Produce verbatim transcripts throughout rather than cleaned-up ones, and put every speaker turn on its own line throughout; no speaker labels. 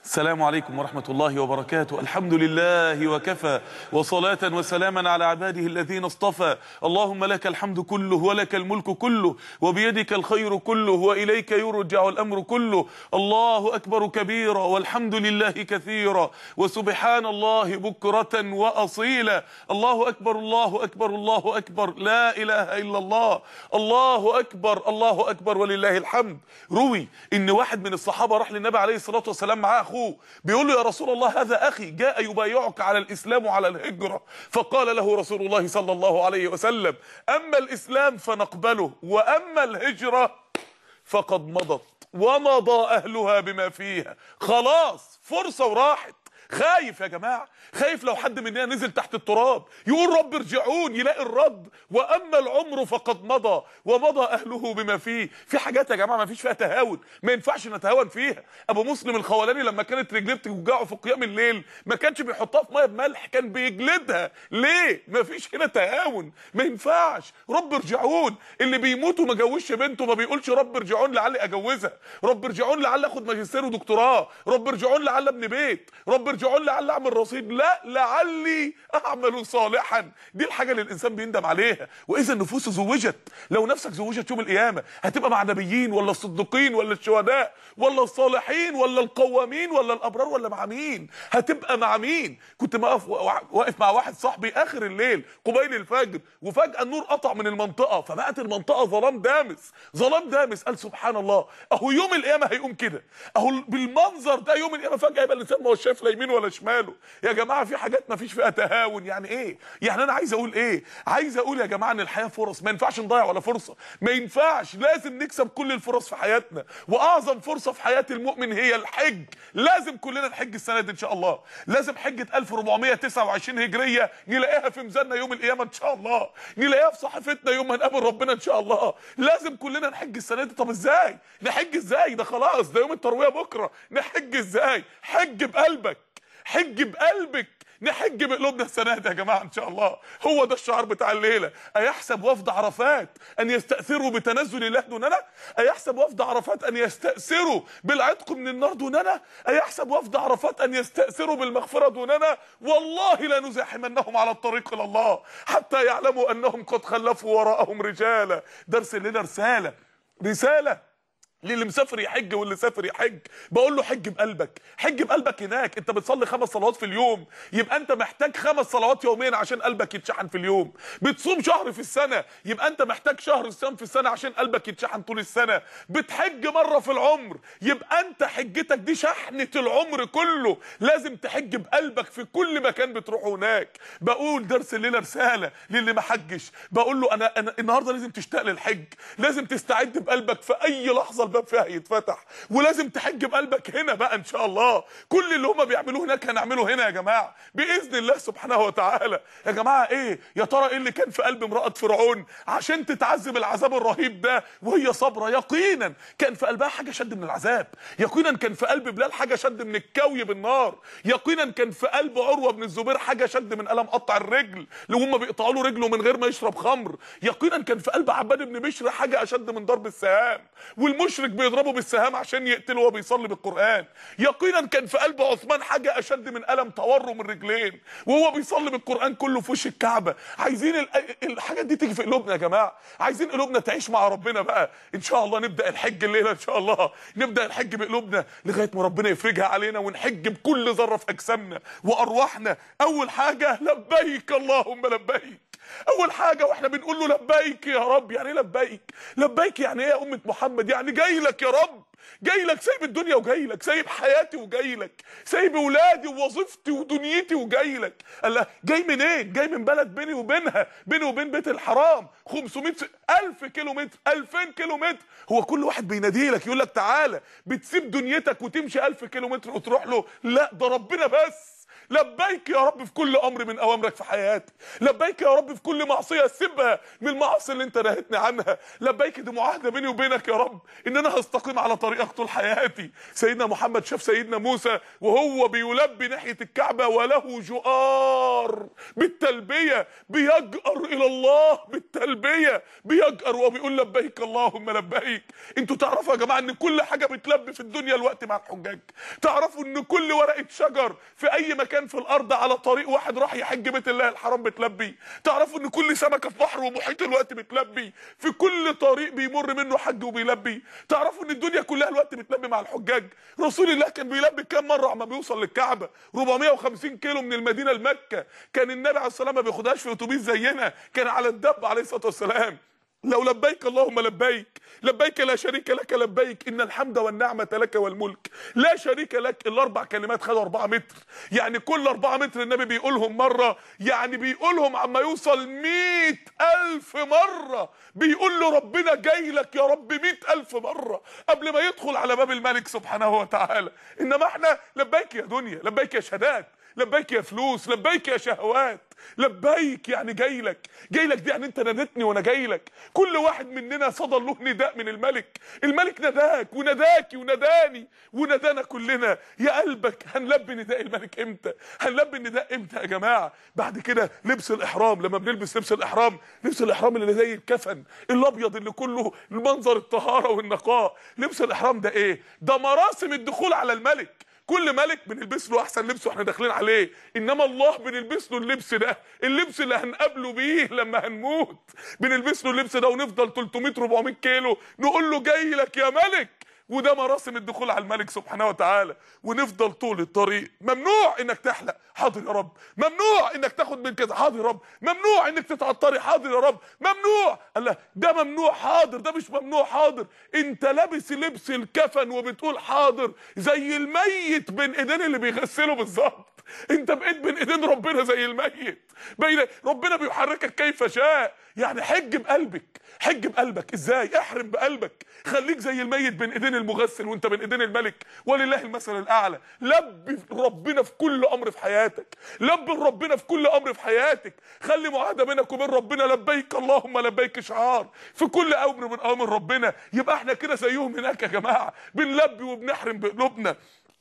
السلام عليكم ورحمة الله وبركاته. الحمد لله وكفى، وصلاة وسلاما على عباده الذين اصطفى. اللهم لك الحمد كله ولك الملك كله وبيدك الخير كله وإليك يرجع الأمر كله. الله أكبر كبيرا والحمد لله كثيرا وسبحان الله بكرة وأصيلا. الله أكبر الله أكبر الله أكبر لا إله إلا الله. الله أكبر الله أكبر ولله الحمد. روي إن واحد من الصحابة راح للنبي عليه الصلاة والسلام معاه أخوه، بيقول له يا رسول الله هذا أخي جاء يبايعك على الإسلام وعلى الهجرة. فقال له رسول الله صلى الله عليه وسلم: أما الإسلام فنقبله، وأما الهجرة فقد مضت ومضى أهلها بما فيها. خلاص فرصة وراحت. خايف يا جماعة، خايف لو حد مننا نزل تحت التراب يقول رب ارجعون يلاقي الرد وأما العمر فقد مضى ومضى أهله بما فيه. في حاجات يا جماعة ما فيش فيها تهاون، ما ينفعش نتهاون فيها. أبو مسلم الخولاني لما كانت رجليه بتوجعه في قيام الليل ما كانش بيحطها في ميه بملح، كان بيجلدها. ليه؟ ما فيش هنا تهاون، ما ينفعش. رب ارجعون. اللي بيموت وما جوزش بنته ما بيقولش رب ارجعون لعلي اجوزها، رب ارجعون لعلي اخد ماجستير ودكتوراه، رب ارجعون لعلي ابني بيت، رب ارجعون لعلي اعمل رصيد. لا، لعلي اعمل صالحا. دي الحاجه اللي الانسان بيندم عليها. واذا النفوس زوجت، لو نفسك زوجت يوم القيامه هتبقى مع النبيين ولا الصديقين ولا الشهداء ولا الصالحين ولا القوامين ولا الابرار ولا مع مين؟ هتبقى مع مين؟ كنت واقف واقف مع واحد صاحبي اخر الليل قبيل الفجر، وفجاه النور قطع من المنطقه فبقت المنطقه ظلام دامس، ظلام دامس. قال سبحان الله، اهو يوم القيامه هيقوم كده، اهو بالمنظر ده يوم القيامه فجاه يبقى الانسان ما هو شايف لا يمين ولا شماله. يا جماعه في حاجات ما فيش فيها تهاون. يعني ايه؟ يعني انا عايز اقول ايه؟ عايز اقول يا جماعه ان الحياه فرص، ما ينفعش نضيع ولا فرصه، ما ينفعش. لازم نكسب كل الفرص في حياتنا، واعظم فرصه في حياه المؤمن هي الحج. لازم كلنا نحج السنه دي ان شاء الله. لازم حجه ألف وأربعمائة وتسعة وعشرين هجريه نلاقيها في ميزاننا يوم القيامه ان شاء الله، نلاقيها في صحيفتنا يوم ما نقابل ربنا ان شاء الله. لازم كلنا نحج السنه دي. طب ازاي نحج؟ ازاي ده خلاص ده يوم الترويه بكره. نحج ازاي؟ حج بقلبك، حج بقلبك. نحج بقلوبنا السنه دي يا جماعه ان شاء الله. هو ده الشعار بتاع الليله. ايحسب وفد عرفات ان يستاثروا بتنزل الله دوننا؟ ايحسب وفد عرفات ان يستاثروا بالعتق من النار دوننا؟ ايحسب وفد عرفات ان يستاثروا بالمغفره دوننا؟ والله لنزاحمنهم على الطريق الى الله حتى يعلموا انهم قد خلفوا وراءهم رجالا. درس الليله رساله، رساله للي مسافر يحج واللي سافر يحج. بقول له حج بقلبك، حج بقلبك. هناك انت بتصلي خمس صلوات في اليوم، يبقى انت محتاج خمس صلوات يوميا عشان قلبك يتشحن في اليوم. بتصوم شهر في السنه، يبقى انت محتاج شهر صيام في السنه عشان قلبك يتشحن طول السنه. بتحج مره في العمر، يبقى انت حجتك دي شحنه العمر كله. لازم تحج بقلبك في كل مكان بتروحه هناك. بقول درس الليله رساله للي ما حجش، بقول له انا, أنا النهارده لازم تشتاق للحج، لازم تستعد بقلبك في اي لحظه الباب فيها يتفتح، ولازم تحج بقلبك هنا بقى ان شاء الله. كل اللي هم بيعملوه هناك هنعمله هنا يا جماعه باذن الله سبحانه وتعالى. يا جماعه ايه يا ترى ايه اللي كان في قلب امراه فرعون عشان تتعذب العذاب الرهيب ده وهي صابره؟ يقينا كان في قلبها حاجه شد من العذاب، يقينا كان في قلب بلال حاجه شد من الكوي بالنار، يقينا كان في قلب عروه بن الزبير حاجه شد من الم قطع الرجل اللي هم بيقطعوا له رجله من غير ما يشرب خمر، يقينا كان في قلب عباد بن بشر حاجه اشد من ضرب السهام والمشرك بيضربه بالسهام عشان يقتله وهو بيصلي بالقران، يقينا كان في قلب عثمان حاجه اشد من الم تورم الرجلين وهو بيصلي بالقران كله في وش الكعبه. عايزين الحاجات دي تيجي في قلوبنا يا جماعه، عايزين قلوبنا تعيش مع ربنا بقى ان شاء الله. نبدا الحج الليله ان شاء الله، نبدا الحج بقلوبنا لغايه ما ربنا يفرجها علينا ونحج بكل ذره في اجسامنا وارواحنا. اول حاجه لبيك اللهم لبيك. اول حاجه واحنا بنقول له لبيك يا رب. يعني ايه لبيك؟ لبيك يعني ايه يا امه محمد؟ يعني جاي لك يا رب، جاي لك، سايب الدنيا وجاي لك، سايب حياتي وجاي لك، سايب اولادي ووظيفتي ودنيتي وجاي لك. الله، جاي منين؟ إيه؟ جاي من بلد بيني وبينها، بيني وبين بيت الحرام خمسمائة ألف كيلو متر، ألفين كيلو متر. هو كل واحد بينادي لك يقول لك تعالى، بتسيب دنيتك وتمشي ألف كيلو متر وتروح له؟ لا، ده ربنا بس. لبيك يا رب في كل امر من اوامرك في حياتي، لبيك يا رب في كل معصيه اسيبها من المعاصي اللي انت نهيتني عنها، لبيك دي معاهده بيني وبينك يا رب ان انا هستقيم على طريقك طول حياتي. سيدنا محمد شاف سيدنا موسى وهو بيلبي ناحيه الكعبه وله جؤار بالتلبيه، بيجأر الى الله بالتلبيه، بيجأر وبيقول لبيك اللهم لبيك. انتوا تعرفوا يا جماعه ان كل حاجه بتلبي في الدنيا الوقت مع الحجاج. تعرفوا ان كل ورقه شجر في اي مكان في الارض على طريق واحد راح يحج بيت الله الحرام بتلبي. تعرفوا ان كل سمكه في بحر ومحيط الوقت بتلبي، في كل طريق بيمر منه حج وبيلبي. تعرفوا ان الدنيا كلها الوقت بتلبي مع الحجاج. رسول الله كان بيلبي كام مره عما بيوصل للكعبه؟ أربعمائة وخمسين كيلو من المدينه لمكه. كان النبي عليه الصلاه والسلام ما بياخدهاش في اتوبيس زينا، كان على الدب عليه الصلاه والسلام. لو لبيك اللهم لبيك، لبيك لا شريك لك لبيك، ان الحمد والنعمه لك والملك لا شريك لك. الاربع كلمات خدوا أربعة متر، يعني كل أربعة متر النبي بيقولهم مره، يعني بيقولهم عما يوصل مئة ألف مره، بيقول له ربنا جاي لك يا رب مئة ألف مره قبل ما يدخل على باب الملك سبحانه وتعالى. انما احنا لبيك يا دنيا، لبيك يا شهادات، لبيك يا فلوس، لبيك يا شهوات، لبيك يعني جاي لك، جاي لك دي يعني انت نادتني وانا جاي لك. كل واحد مننا صدر له نداء من الملك، الملك نداك ونداكي ونداني وندانا كلنا. يا قلبك هنلبي نداء الملك امتى؟ هنلبي النداء امتى يا جماعه؟ بعد كده لبس الاحرام، لما بنلبس لبس الاحرام، لبس الاحرام اللي زي الكفن الابيض اللي كله المنظر الطهاره والنقاء. لبس الاحرام ده ايه؟ ده مراسم الدخول على الملك. كل ملك بنلبس له احسن لبس واحنا داخلين عليه، انما الله بنلبس له اللبس ده، اللبس اللي هنقابله بيه لما هنموت. بنلبس له اللبس ده ونفضل ثلاثمائة أربعمائة كيلو نقول له جاي لك يا ملك، وده مراسم الدخول على الملك سبحانه وتعالى. ونفضل طول الطريق ممنوع انك تحلق، حاضر يا رب. ممنوع انك تاخد من كذا، حاضر يا رب. ممنوع انك تتعطري، حاضر يا رب. ممنوع، الله ده ممنوع، حاضر. ده مش ممنوع، حاضر. انت لابس لبس الكفن وبتقول حاضر، زي الميت بين ايدين اللي بيغسله بالظبط. انت بقيت بين ايدين ربنا زي الميت، بين ربنا بيحركك كيف شاء. يعني حج بقلبك، حج بقلبك. ازاي؟ احرم بقلبك، خليك زي الميت بين ايدين المغسل وانت بين ايدين الملك، ولله المثل الاعلى. لبي ربنا في كل امر في حياتك، لبي ربنا في كل امر في حياتك. خلي معاهده بينك وبين ربنا، لبيك اللهم لبيك شعار في كل امر من اوامر ربنا. يبقى احنا كده زيهم هناك يا جماعه، بنلبي وبنحرم بقلوبنا.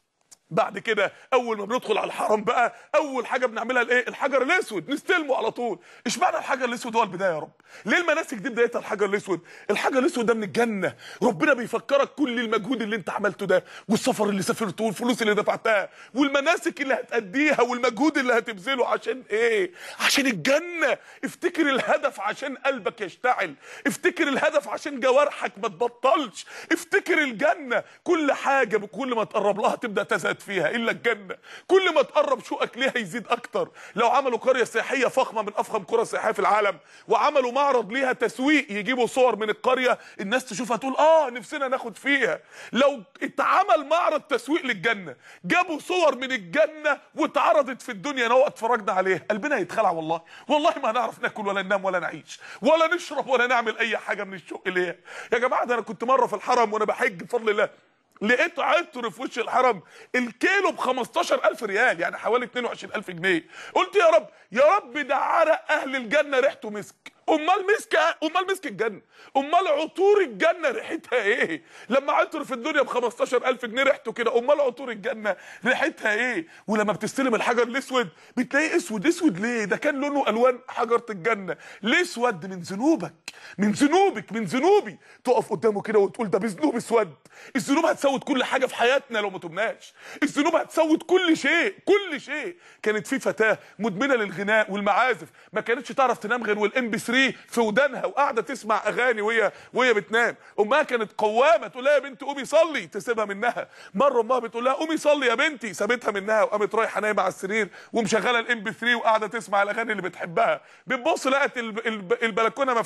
بعد كده اول ما بندخل على الحرم بقى، اول حاجه بنعملها الايه؟ الحجر الاسود، نستلمه على طول. اشمعنى الحجر الاسود هو البدايه يا رب؟ ليه المناسك دي بدايتها الحجر الاسود؟ الحجر الاسود ده من الجنه، ربنا بيفكرك كل المجهود اللي انت عملته ده، والسفر اللي سافرته، والفلوس اللي دفعتها، والمناسك اللي هتأديها، والمجهود اللي هتبذله. عشان ايه؟ عشان الجنه. افتكر الهدف عشان قلبك يشتعل، افتكر الهدف عشان جوارحك ما تبطلش، افتكر الجنه. كل حاجه كل ما تقرب لها تبدا تزهد فيها الا الجنه، كل ما تقرب شوقك ليها يزيد اكتر. لو عملوا قريه سياحيه فخمه من افخم قرى السياحيه في العالم، وعملوا معرض ليها تسويق، يجيبوا صور من القريه الناس تشوفها تقول اه نفسنا ناخد فيها. لو اتعمل معرض تسويق للجنه، جابوا صور من الجنه واتعرضت في الدنيا نوع اتفرجنا عليها، قلبنا هيتخلع. والله والله ما هنعرف ناكل ولا ننام ولا نعيش ولا نشرب ولا نعمل اي حاجه من الشوق ليها يا جماعه. ده انا كنت مره في الحرم وانا بحج بفضل الله، لقيت عطر في وش الحرم الكيلو ب خمستاشر ألف ريال، يعني حوالي اتنين وعشرين ألف جنيه. قلت يا رب يا رب ده عرق اهل الجنه ريحته مسك. امال مسك، امال مسك الجنه، امال عطور الجنه ريحتها ايه؟ لما عطر في الدنيا ب خمستاشر ألف جنيه ريحته كده، امال عطور الجنه ريحتها ايه؟ ولما بتستلم الحجر الاسود بتلاقيه اسود. اسود ليه؟ ده كان لونه الوان حجره الجنه. ليه اسود؟ من ذنوبك، من ذنوبك، من ذنوبي. تقف قدامه كده وتقول ده بذنوب اسود. الذنوب هتسود كل حاجه في حياتنا لو ما تبناش، الذنوب هتسود كل شيء، كل شيء. كانت في فتاه مدمنه للغناء والمعازف، ما كانتش تعرف تنام غير والام بي ثلاثة في ودانها، وقاعده تسمع اغاني وهي وهي بتنام. امها كانت قوامه تقول لها يا بنتي قومي صلي، تسيبها منها. مره امها بتقول لها قومي صلي يا بنتي، سابتها منها وقامت رايحه نايمه على السرير ومشغله الام بي ثلاثة وقاعده تسمع الاغاني اللي بتحبها. بتبص لقت البلكونه مفتوحه،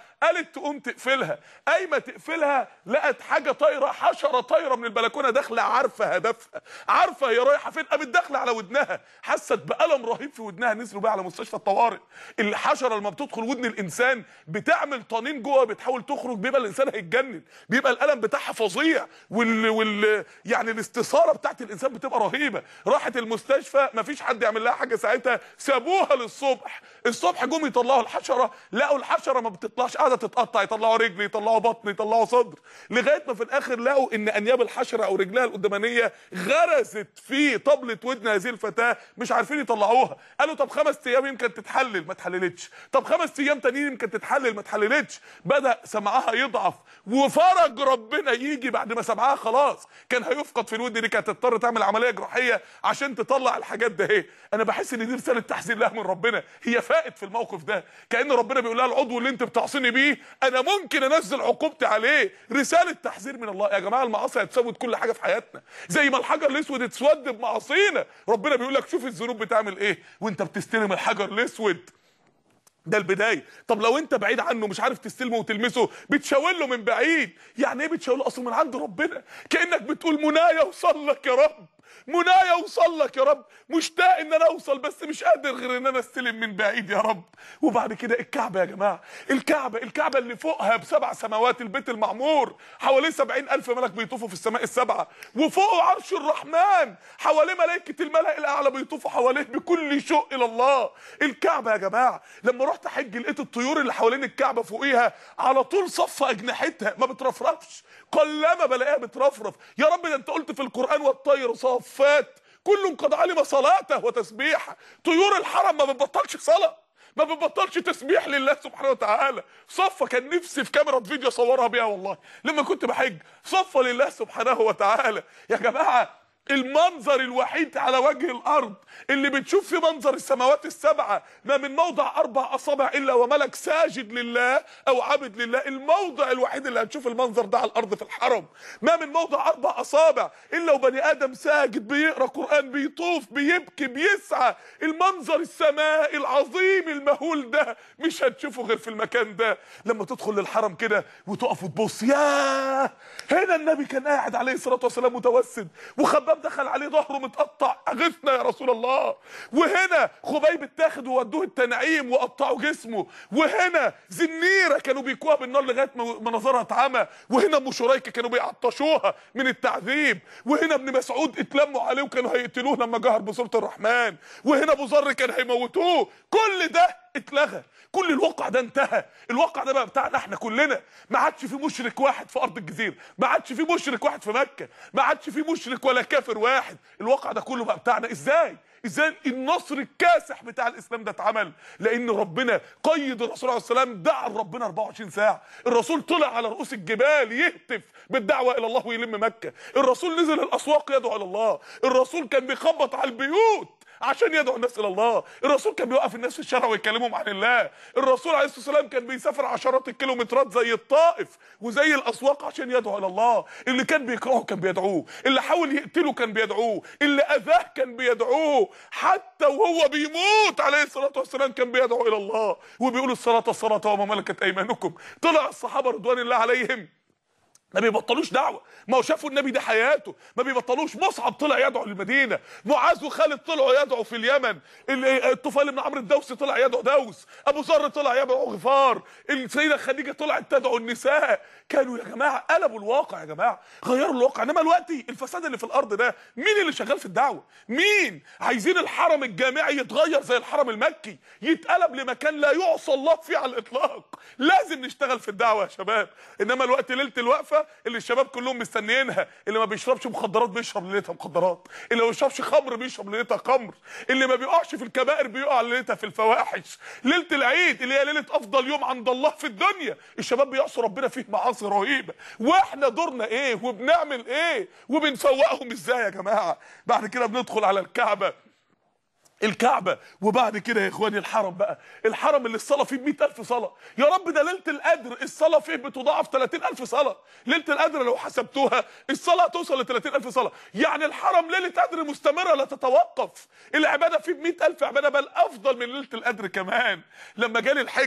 قالت تقوم تقفلها، قايمه تقفلها لقت حاجه طايره، حشره طايره من البلكونه داخله، عارفه هدفها، عارفه هي رايحه فين، قامت داخله على ودنها، حست بألم رهيب في ودنها، نزلوا بقى على مستشفى الطوارئ. الحشره لما بتدخل ودن الانسان بتعمل طنين جوه، بتحاول تخرج، بيبقى الانسان هيتجنن، بيبقى الالم بتاعها فظيع، وال, وال... يعني الاستثاره بتاعت الانسان بتبقى رهيبه. راحت المستشفى مفيش حد يعمل لها حاجه ساعتها، سابوها للصبح. الصبح جم يطلعوا الحشره، لقوا الحشره ما بتطلعش، قاعده تتقطع، يطلعوا رجل، يطلعوا بطن، يطلعوا صدر، لغايه ما في الاخر لقوا ان انياب الحشره او رجلها القدامانيه غرزت في طبله ودن هذه الفتاه، مش عارفين يطلعوها. قالوا طب خمس ايام يمكن تتحلل، ما اتحللتش. طب خمس ايام تانيين يمكن تتحلل، ما اتحللتش. بدا سمعها يضعف، وفرج ربنا يجي بعد ما سمعها خلاص كان هيفقد في الودن دي، كانت تضطر تعمل عمليه جراحيه عشان تطلع الحاجات ده. ايه، انا بحس ان دي رساله تحذير لها من ربنا، هي فاقت في الموقف ده، كأن ربنا بيقول لها العضو اللي انت بتعصيني بيه انا ممكن انزل عقوبتي عليه، رساله تحذير من الله. يا جماعه المعاصي هتسود كل حاجه في حياتنا، زي ما الحجر الاسود اتسود بمعاصينا، ربنا بيقول لك شوف الذنوب بتعمل ايه وانت بتستلم الحجر الاسود ده البدايه. طب لو انت بعيد عنه مش عارف تستلمه وتلمسه، بتشاور له من بعيد. يعني ايه بتشاور له؟ اصلا من عند ربنا، كانك بتقول منايا اوصل لك يا رب، منايا اوصل لك يا رب، مشتاق ان انا اوصل بس مش قادر غير ان انا استلم من بعيد يا رب. وبعد كده الكعبه يا جماعه، الكعبه الكعبه اللي فوقها بسبع سماوات، البيت المعمور حواليه سبعين الف ملك بيطوفوا في السماء السبعه، وفوقه عرش الرحمن، حواليه ملائكه الملأ الاعلى بيطوفوا حواليه بكل شوق الى الله. الكعبه يا جماعه لما رحت حج لقيت الطيور اللي حوالين الكعبه فوقيها على طول صف اجنحتها ما بترفرفش، قلما بلاقيها بترفرف. يا رب ده انت قلت في القران والطير صافات كل قد علم صلاته وتسبيحه. طيور الحرم ما بتبطلش صلاه، ما بتبطلش تسبيح لله سبحانه وتعالى. صفه كان نفسي في كاميرا فيديو اصورها بيها والله لما كنت بحج، صفه لله سبحانه وتعالى. يا جماعه المنظر الوحيد على وجه الارض اللي بتشوف فيه منظر السماوات السبعه ما من موضع اربع اصابع الا وملك ساجد لله او عبد لله، الموضع الوحيد اللي هتشوف المنظر ده على الارض في الحرم، ما من موضع اربع اصابع الا وبني ادم ساجد بيقرا قران بيطوف بيبكي بيسعى. المنظر السماء العظيم المهول ده مش هتشوفه غير في المكان ده. لما تدخل للحرم كده وتقف وتبص، ياه هنا النبي كان قاعد عليه الصلاه والسلام متوسد، وخباب دخل عليه ظهره متقطع اغثنا يا رسول الله، وهنا خبيب اتاخد وودوه التنعيم وقطعوا جسمه، وهنا زنيره كانوا بيكوها بالنار لغايه ما نظرها اتعمى، وهنا ام شريكه كانوا بيعطشوها من التعذيب، وهنا ابن مسعود اتلموا عليه وكانوا هيقتلوه لما جهر بسوره الرحمن، وهنا ابو ذر كان هيموتوه. كل ده اتلغى، كل الواقع ده انتهى. الواقع ده بقى بتاعنا احنا كلنا، ما عادش في مشرك واحد في ارض الجزيره، ما عادش في مشرك واحد في مكه، ما عادش في مشرك ولا كافر واحد. الواقع ده كله بقى بتاعنا. ازاي ازاي النصر الكاسح بتاع الاسلام ده اتعمل؟ لان ربنا قيد الرسول عليه السلام، دعا ربنا اربعة وعشرين ساعه. الرسول طلع على رؤوس الجبال يهتف بالدعوه الى الله ويلم مكه، الرسول نزل الاسواق يدعو الى الله، الرسول كان بيخبط على البيوت عشان يدعو الناس الى الله، الرسول كان بيوقف الناس في الشارع ويكلمهم عن الله، الرسول عليه الصلاه والسلام كان بيسافر عشرات الكيلومترات زي الطائف وزي الاسواق عشان يدعو الى الله. اللي كان بيكرهه كان بيدعوه، اللي حاول يقتله كان بيدعوه، اللي اذاه كان بيدعوه، حتى وهو بيموت عليه الصلاه والسلام كان بيدعو الى الله وبيقول الصلاه الصلاه وما ملكت ايمانكم. طلع الصحابه رضوان الله عليهم ما بيبطلوش دعوه، ما هو شافوا النبي ده حياته، ما بيبطلوش. مصعب طلع يدعو للمدينه، معاذ وخالد طلعوا يدعوا في اليمن، الطفيل بن عمرو الدوسي طلع يدعو دوس، ابو ذر طلع يدعو غفار، السيده خديجه طلعت تدعو النساء. كانوا يا جماعه قلبوا الواقع، يا جماعه غيروا الواقع. انما دلوقتي الفساد اللي في الارض ده مين اللي شغال في الدعوه؟ مين؟ عايزين الحرم الجامعي يتغير زي الحرم المكي، يتقلب لمكان لا يعصى الله فيه على الاطلاق. لازم نشتغل في الدعوه يا شباب. انما الوقت ليله الوقفه اللي الشباب كلهم مستنيينها، اللي ما بيشربش مخدرات بيشرب ليلتها مخدرات، اللي ما بيشربش خمر بيشرب ليلتها خمر، اللي ما بيقعش في الكبائر بيقع ليلتها في الفواحش. ليله العيد اللي هي ليله افضل يوم عند الله في الدنيا، الشباب بيعصوا ربنا فيه معاصي رهيبه. واحنا دورنا ايه وبنعمل ايه وبنسوقهم ازاي يا جماعه؟ بعد كده بندخل على الكعبه، الكعبه وبعد كده يا اخواني الحرم بقى، الحرم اللي الصلاه فيه بمئة الف صلاه. يا رب ده ليله القدر الصلاه فيه بتضاعف ثلاثين الف صلاه. ليله القدر لو حسبتوها الصلاه توصل ل ثلاثين الف صلاه، يعني الحرم ليله قدر مستمره لا تتوقف. العباده فيه بمئة الف عباده، بل افضل من ليله القدر كمان. لما جالي الحج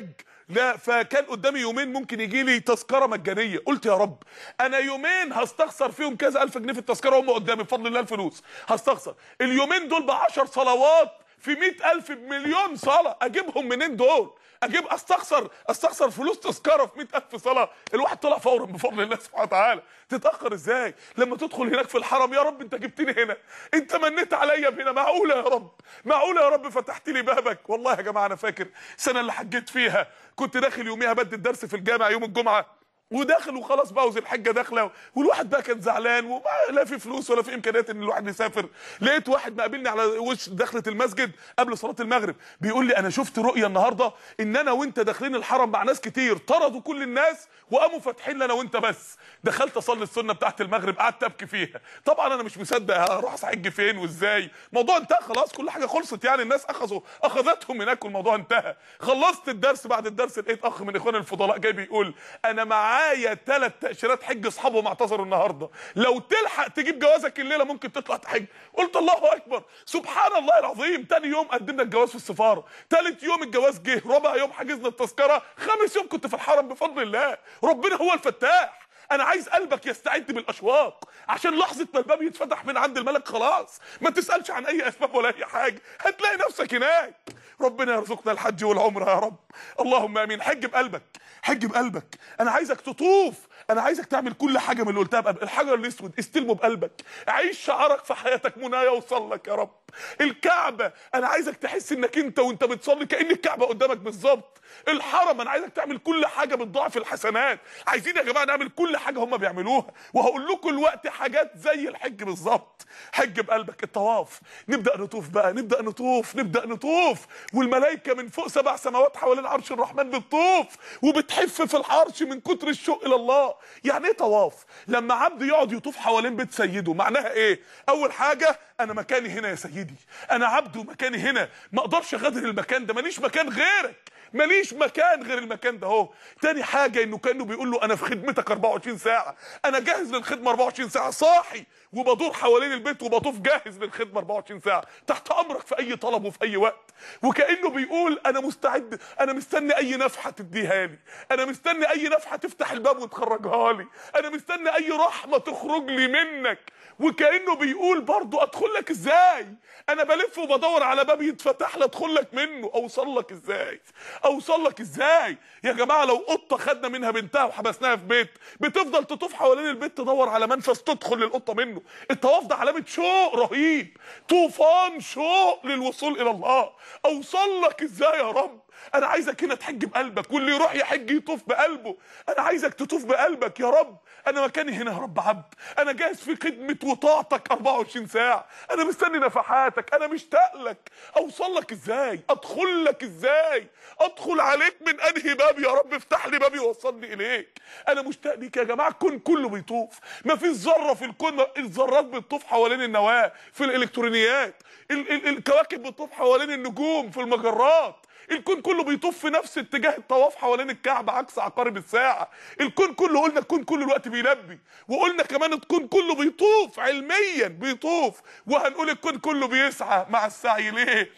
لا، فكان قدامي يومين ممكن يجي لي تذكره مجانيه، قلت يا رب انا يومين هستخسر فيهم كذا الف جنيه في التذكره وهم قدامي بفضل الله الفلوس، هستخسر اليومين دول ب عشر صلوات في مئة الف بمليون صلاه، اجيبهم منين دول؟ اجيب استخسر استخسر فلوس تذكره في مئة الف صلاه. الواحد طلع فورا بفضل الله سبحانه وتعالى. تتاخر ازاي لما تدخل هناك في الحرم؟ يا رب انت جبتني هنا، انت منيت عليا بهنا، معقوله يا رب، معقوله يا رب فتحت لي بابك. والله يا جماعه انا فاكر السنه اللي حجيت فيها كنت داخل يوميها بدي الدرس في الجامع يوم الجمعه، وداخل وخلاص بقى وذي الحجه داخله، والواحد بقى كان زعلان ولا في فلوس ولا في امكانيات ان الواحد يسافر. لقيت واحد مقابلني على وش دخله المسجد قبل صلاه المغرب بيقول لي انا شفت رؤيه النهارده ان انا وانت داخلين الحرم مع ناس كتير، طردوا كل الناس وقاموا فاتحين لنا وانت بس. دخلت اصلي السنه بتاعت المغرب، قعدت ابكي فيها. طبعا انا مش مصدق هروح احج فين وازاي، الموضوع انتهى خلاص، كل حاجه خلصت يعني، الناس اخذوا اخذتهم هناك والموضوع انتهى. خلصت الدرس، بعد الدرس لقيت اخ من اخوان الفضلاء جاي بيقول انا معايا ثلاث تاشيرات حج اصحابهم اعتذروا النهارده، لو تلحق تجيب جوازك الليله ممكن تطلع تحج. قلت الله اكبر، سبحان الله العظيم. تاني يوم قدمنا الجواز في السفاره، ثالث يوم الجواز جه، رابع يوم حجزنا التذكره، خامس يوم كنت في الحرم بفضل الله. ربنا هو الفتاح. انا عايز قلبك يستعد بالاشواق عشان لحظه ما الباب يتفتح من عند الملك خلاص ما تسالش عن اي اسباب ولا اي حاجه، هتلاقي نفسك هناك. ربنا يرزقنا الحج والعمره يا رب، اللهم امين. حج بقلبك، حج بقلبك. انا عايزك تطوف، انا عايزك تعمل كل حاجه من اللي قلتها بقلبك. الحجر الاسود استلمه بقلبك، عيش شعارك في حياتك منى يوصل لك يا رب. الكعبه انا عايزك تحس انك انت وانت بتصلي كأن الكعبه قدامك بالظبط. الحرم انا عايزك تعمل كل حاجه بتضاعف الحسنات. عايزين يا جماعه نعمل كل حاجه هم بيعملوها، وهقول لكم الوقت حاجات زي الحج بالظبط. حج بقلبك. الطواف، نبدا نطوف بقى، نبدا نطوف نبدا نطوف والملائكه من فوق سبع سماوات حوالين عرش الرحمن بتطوف وبتحف في العرش من كتر الشوق الى الله. يعني ايه طواف؟ لما عبد يقعد يطوف حوالين بيت سيده، معناها ايه؟ اول حاجه انا مكاني هنا يا سيدي، انا عبد ومكاني هنا، ما اقدرش اغادر المكان ده، ماليش مكان غيرك، ماليش مكان غير المكان ده اهو. تاني حاجه انه كانه بيقول له انا في خدمتك اربعة وعشرين ساعه، انا جاهز للخدمه اربعة وعشرين ساعه، صاحي وبدور حوالين البيت وبطوف جاهز للخدمه اربعة وعشرين ساعه، تحت امرك في اي طلب وفي اي وقت. وكانه بيقول انا مستعد، انا مستني اي نفحه تديها لي، انا مستني اي نفحه تفتح الباب وتخرجها لي، انا مستني اي رحمه تخرج لي منك. وكانه بيقول برضو ادخل لك ازاي؟ انا بلف وبدور على باب يتفتح لي ادخل لك منه، اوصل لك ازاي؟ اوصل لك ازاي؟ يا جماعه لو قطه خدنا منها بنتها وحبسناها في بيت بتفضل تطوف حوالين البيت تدور على منفذ تدخل للقطه منه. الطواف ده علامه شوق رهيب، طوفان شوق للوصول الى الله. اوصل لك ازاي يا رب؟ انا عايزك هنا تحج بقلبك، واللي يروح يحج يطوف بقلبه. انا عايزك تطوف بقلبك يا رب. انا مكاني هنا يا رب عبد، انا جاهز في خدمه وطاعتك اربعة وعشرين ساعه، انا مستني نفحاتك، انا مشتاق لك. اوصل لك ازاي؟ ادخل لك ازاي؟ ادخل عليك من انهي باب يا رب؟ افتح لي باب يوصلني اليك. انا مشتاق ليك يا جماعه. الكون كله بيطوف، ما فيش ذره في الكون، الذرات بتطوف حوالين النواه في الالكترونيات، ال ال الكواكب بتطوف حوالين النجوم في المجرات، الكون كله بيطوف في نفس اتجاه الطواف حوالين الكعبه عكس عقارب الساعه. الكون كله، قلنا الكون كله الوقت بيلبي، وقلنا كمان الكون كله بيطوف، علميا بيطوف، وهنقول الكون كله بيسعى مع السعي. ليه؟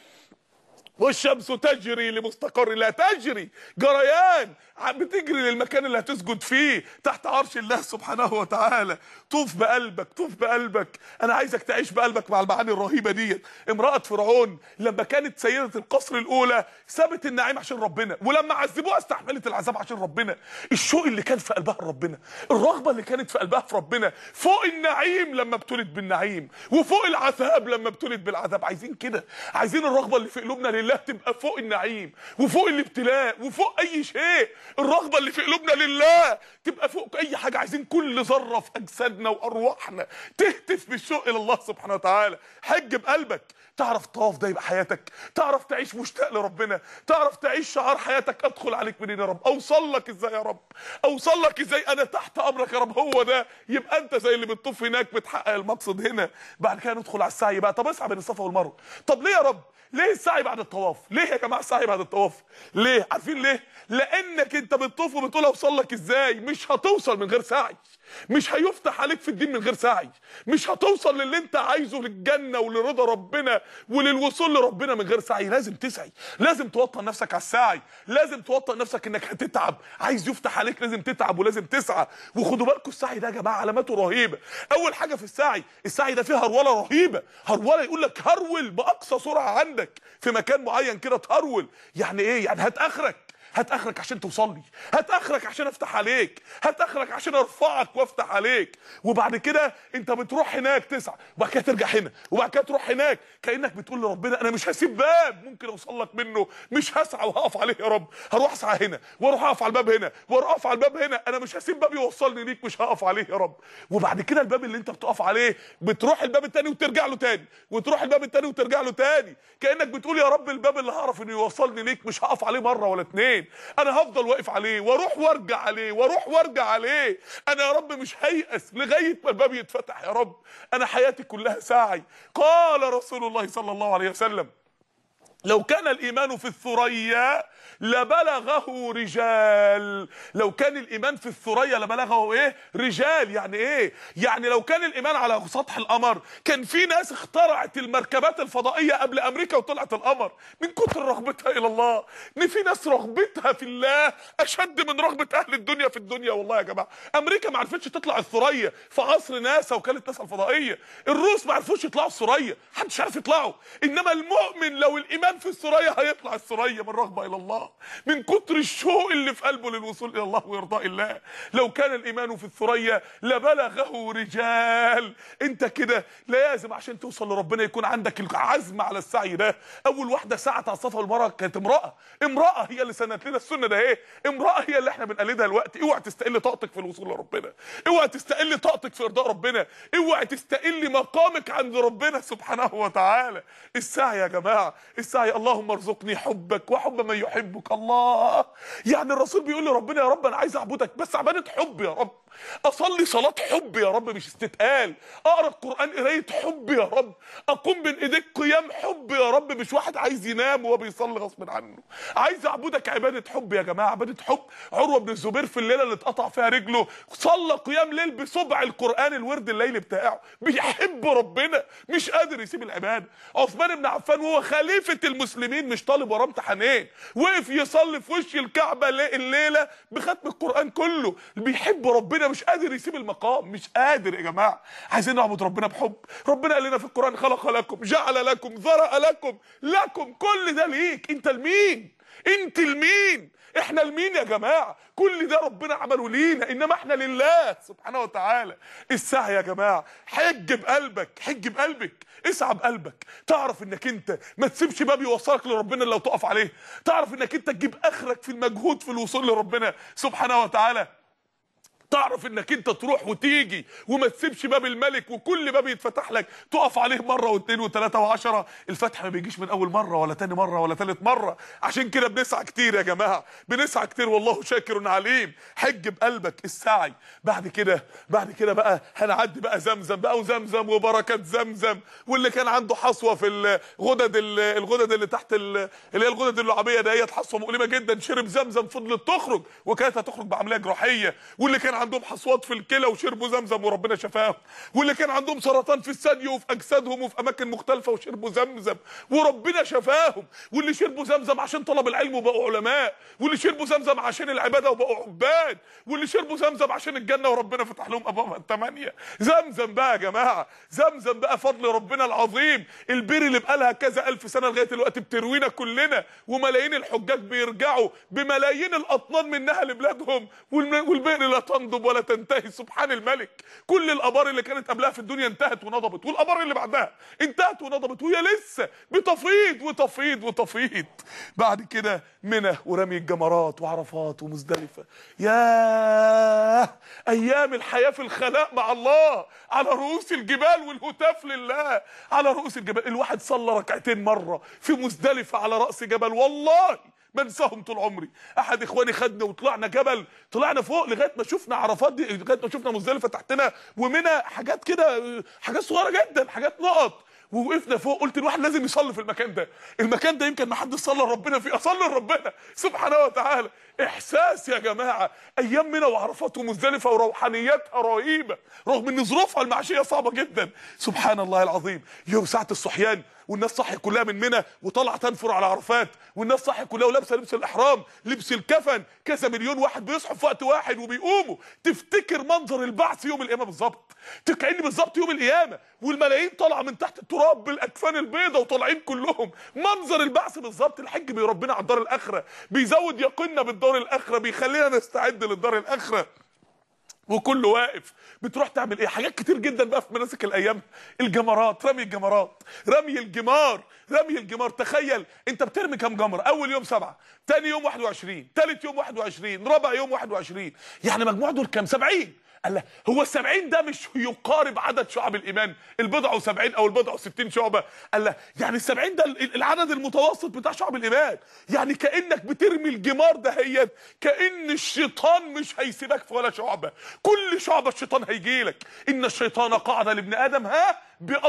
والشمس تجري لمستقر، لا تجري جريان، بتجري للمكان اللي هتسجد فيه تحت عرش الله سبحانه وتعالى. طوف بقلبك، طوف بقلبك. انا عايزك تعيش بقلبك مع المعاني الرهيبه ديت. امراه فرعون لما كانت سيده القصر الاولى سابت النعيم عشان ربنا، ولما عذبوها استحملت العذاب عشان ربنا. الشوق اللي كان في قلبها لربنا، الرغبه اللي كانت في قلبها في ربنا، فوق النعيم لما ابتلت بالنعيم، وفوق العذاب لما ابتلت بالعذاب. عايزين كده، عايزين الرغبه اللي في قلوبنا لله تبقى فوق النعيم وفوق الابتلاء وفوق اي شيء. الرغبه اللي في قلوبنا لله تبقى فوق اي حاجه. عايزين كل ذره في اجسادنا وارواحنا تهتف بالشوق الى الله سبحانه وتعالى. حج بقلبك. تعرف الطواف ده يبقى حياتك، تعرف تعيش مشتاق لربنا، تعرف تعيش شعار حياتك ادخل عليك منين يا رب؟ اوصل لك ازاي يا رب؟ اوصل لك ازاي؟ انا تحت امرك يا رب. هو ده يبقى انت زي اللي بتطوف هناك بتحقق المقصد هنا. بعد كده ندخل على السعي بقى. طب اسعى بين الصفا والمروه. طب ليه يا رب؟ ليه السعي بعد الطواف؟ ليه يا جماعه السعي بعد الطواف؟ ليه؟ عارفين ليه؟ لانك انت بتطوف وبتقول اوصل لك ازاي؟ مش هتوصل من غير سعي. مش هيفتح عليك في الدين من غير سعي، مش هتوصل للي انت عايزه، للجنه ولرضا ربنا وللوصول لربنا من غير سعي. لازم تسعي، لازم توطن نفسك على السعي، لازم توطن نفسك انك هتتعب. عايز يفتح عليك لازم تتعب ولازم تسعى. وخدوا بالكم السعي ده يا جماعه علاماته رهيبه. اول حاجه في السعي، السعي ده فيه هروله رهيبه. هروله يقول لك هرول باقصى سرعه عندك في مكان معين كده، تهرول. يعني ايه؟ يعني هات اخرك، هات اخرك عشان توصل لي، هات اخرك عشان افتح عليك، هات اخرك عشان ارفعك وافتح عليك. وبعد كده انت بتروح هناك تسعى، وبعد كده ترجع هنا، وبعد كده تروح هناك، كانك بتقول لربنا انا مش هسيب باب ممكن اوصل لك منه، مش هسعى وهقف عليه يا رب، هروح اسعى هنا واروح اقف على الباب هنا واروح اقف على الباب هنا، انا مش هسيب باب يوصلني ليك، مش هقف عليه يا رب. وبعد كده الباب اللي انت بتقف عليه بتروح الباب الثاني وترجع له تاني، وتروح الباب الثاني وترجع له تاني، كانك بتقول يا رب الباب اللي هعرف انه يوصلني ليك مش هقف عليه مره ولا اتنين، انا هفضل واقف عليه واروح وارجع عليه واروح وارجع عليه. انا يا رب مش هيأس لغايه ما الباب يتفتح يا رب. انا حياتي كلها سعي. قال رسول الله صلى الله عليه وسلم لو كان الايمان في الثريا لبلغه رجال. لو كان الايمان في الثريا لبلغه ايه؟ رجال. يعني ايه؟ يعني لو كان الايمان على سطح القمر كان في ناس اخترعت المركبات الفضائيه قبل امريكا وطلعت القمر من كتر رغبتها الى الله. ان في ناس رغبتها في الله اشد من رغبه اهل الدنيا في الدنيا. والله يا جماعه امريكا ما عرفتش تطلع الثريا في عصر ناسا وكاله ناسا الفضائيه، الروس ما عرفوش يطلعوا الثريا، محدش عارف يطلعوا. انما المؤمن لو الايمان في الثريا هيطلع الثريا من رغبه الى الله، من كتر الشوق اللي في قلبه للوصول الى الله وارضاء الله. لو كان الايمان في الثريا لبلغه رجال. انت كده لازم عشان توصل لربنا يكون عندك العزم على السعي ده. اول واحده سعت على الصفا والمروه كانت امراه، امراه هي اللي سنت لنا السنه ده. ايه؟ امراه هي اللي احنا بنقلدها دلوقتي. اوعى تستقل طاقتك في الوصول لربنا، اوعى تستقل طاقتك في ارضاء ربنا، اوعى تستقل مقامك عند ربنا سبحانه وتعالى. السعي يا جماعه، السعي. اللهم ارزقني حبك وحب من يحبك. الله، يعني الرسول بيقول لربنا يا رب انا عايز اعبدك بس عباده حب يا رب، اصلي صلاه حب يا رب مش استتقال، اقرا القران قرايه حب يا رب، اقوم بين ايديك قيام حب يا رب، مش واحد عايز ينام وهو بيصلي غصب عنه. عايز اعبدك عباده حب يا جماعه، عباده حب. عروه بن الزبير في الليله اللي اتقطع فيها رجله صلى قيام ليل بصبع القران الورد الليلي بتاعه، بيحب ربنا مش قادر يسيب العباده. عثمان بن عفان وهو خليفه المسلمين مش طالب وراه امتحانين، وقف يصلي في وش الكعبه الليله بختم القران كله، بيحب ربنا مش قادر يسيب المقام، مش قادر يا جماعه. عايزين نعبد ربنا بحب. ربنا قال لنا في القران خلق لكم، جعل لكم، ذرأ لكم، لكم، كل ده ليك. انت لمين؟ انت لمين؟ احنا لمين يا جماعه؟ كل ده ربنا عمله لينا، انما احنا لله سبحانه وتعالى. السعي يا جماعه، حج بقلبك، حج بقلبك، اسعى بقلبك. تعرف انك انت ما تسيبش باب يوصلك لربنا لو تقف عليه، تعرف انك انت تجيب اخرك في المجهود في الوصول لربنا سبحانه وتعالى، تعرف انك انت تروح وتيجي وما تسيبش باب الملك وكل باب يتفتح لك تقف عليه مره واثنين وثلاثه وعشره. الفتح ما بيجيش من اول مره ولا تاني مره ولا ثالث مره. عشان كده بنسعى كتير يا جماعه، بنسعى كتير والله شاكر عليم. حج بقلبك، السعي. بعد كده بعد كده بقى هنعدي بقى زمزم بقى، وزمزم وبركات زمزم. واللي كان عنده حصوه في الغدد الغدد اللي تحت اللي هي الغدد اللعابيه ديت، حصوه مؤلمه جدا، شرب زمزم فضلت تخرج وكانت هتخرج بعمليه جراحيه. واللي كان عندهم حصوات في الكلى وشربوا زمزم وربنا شفاهم. واللي كان عندهم سرطان في الثدي وفي اجسادهم وفي اماكن مختلفه وشربوا زمزم وربنا شفاهم. واللي شربوا زمزم عشان طلب العلم وبقوا علماء. واللي شربوا زمزم عشان العباده وبقوا عباد. واللي شربوا زمزم عشان الجنه وربنا فتح لهم ابوابها الثمانيه. زمزم بقى يا جماعه، زمزم بقى فضل ربنا العظيم. البير اللي بقالها كذا الف سنه لغايه دلوقتي بتروينا كلنا، وملايين الحجاج بيرجعوا بملايين الاطنان منها لبلادهم، والبئر لا تنضب ولا تنتهي سبحان الملك. كل الابار اللي كانت قبلها في الدنيا انتهت ونضبت، والابار اللي بعدها انتهت ونضبت، وهي لسه بتفيض وتفيض وتفيض. بعد كده منى ورمي الجمرات وعرفات ومزدلفه. يا ايام الحياه في الخلاء مع الله على رؤوس الجبال والهتاف لله على رؤوس الجبال. الواحد صلى ركعتين مره في مزدلفه على راس جبل، والله ما انساهم طول عمري. احد اخواني خدنا وطلعنا جبل، طلعنا فوق لغايه ما شفنا عرفات دي، لغايه ما شفنا مزدلفه تحتنا، ومنها حاجات كده، حاجات صغيره جدا، حاجات نقط. ووقفنا فوق، قلت الواحد لازم يصلي في المكان ده، المكان ده يمكن ما حد صلى ربنا فيه، اصلي لربنا سبحانه وتعالى. احساس يا جماعه. ايام منى وعرفات ومزدلفه وروحانياتها رهيبه، رغم ان ظروفها المعيشيه صعبه جدا. سبحان الله العظيم. يوم ساعه الصحيان والناس صاحيه كلها من منى وطالعه تنفر على عرفات، والناس صاحيه كلها ولابسه لبس الاحرام، لبس الكفن، كذا مليون واحد بيصحوا في وقت واحد وبيقوموا. تفتكر منظر البعث يوم القيامه بالظبط، كأن بالظبط يوم القيامه والملايين طالعه من تحت التراب بالاكفان البيضاء وطالعين كلهم. منظر البعث بالظبط. الحج بيربنا على الدار الاخره، بيزود يقيننا بالدار الاخره، بيخلينا نستعد للدار الاخره. وكله واقف. بتروح تعمل ايه؟ حاجات كتير جدا بقى في مناسك الايام. الجمرات، رمي الجمرات، رمي الجمار، رمي الجمار. تخيل انت بترمي كام جمره؟ اول يوم سبعه، تاني يوم واحد وعشرين، تالت يوم واحد وعشرين، رابع يوم واحد وعشرين، يعني مجموع دول كام؟ سبعين. قال لا، هو السبعين ده مش يقارب عدد شعب الايمان البضع وسبعين او البضع وستين شعبه؟ قال لا، يعني السبعين ده العدد المتوسط بتاع شعب الايمان. يعني كانك بترمي الجمار ده، هي كان الشيطان مش هيسيبك في ولا شعبه. كل شعبه الشيطان هيجيلك. ان الشيطان قعد لابن ادم ها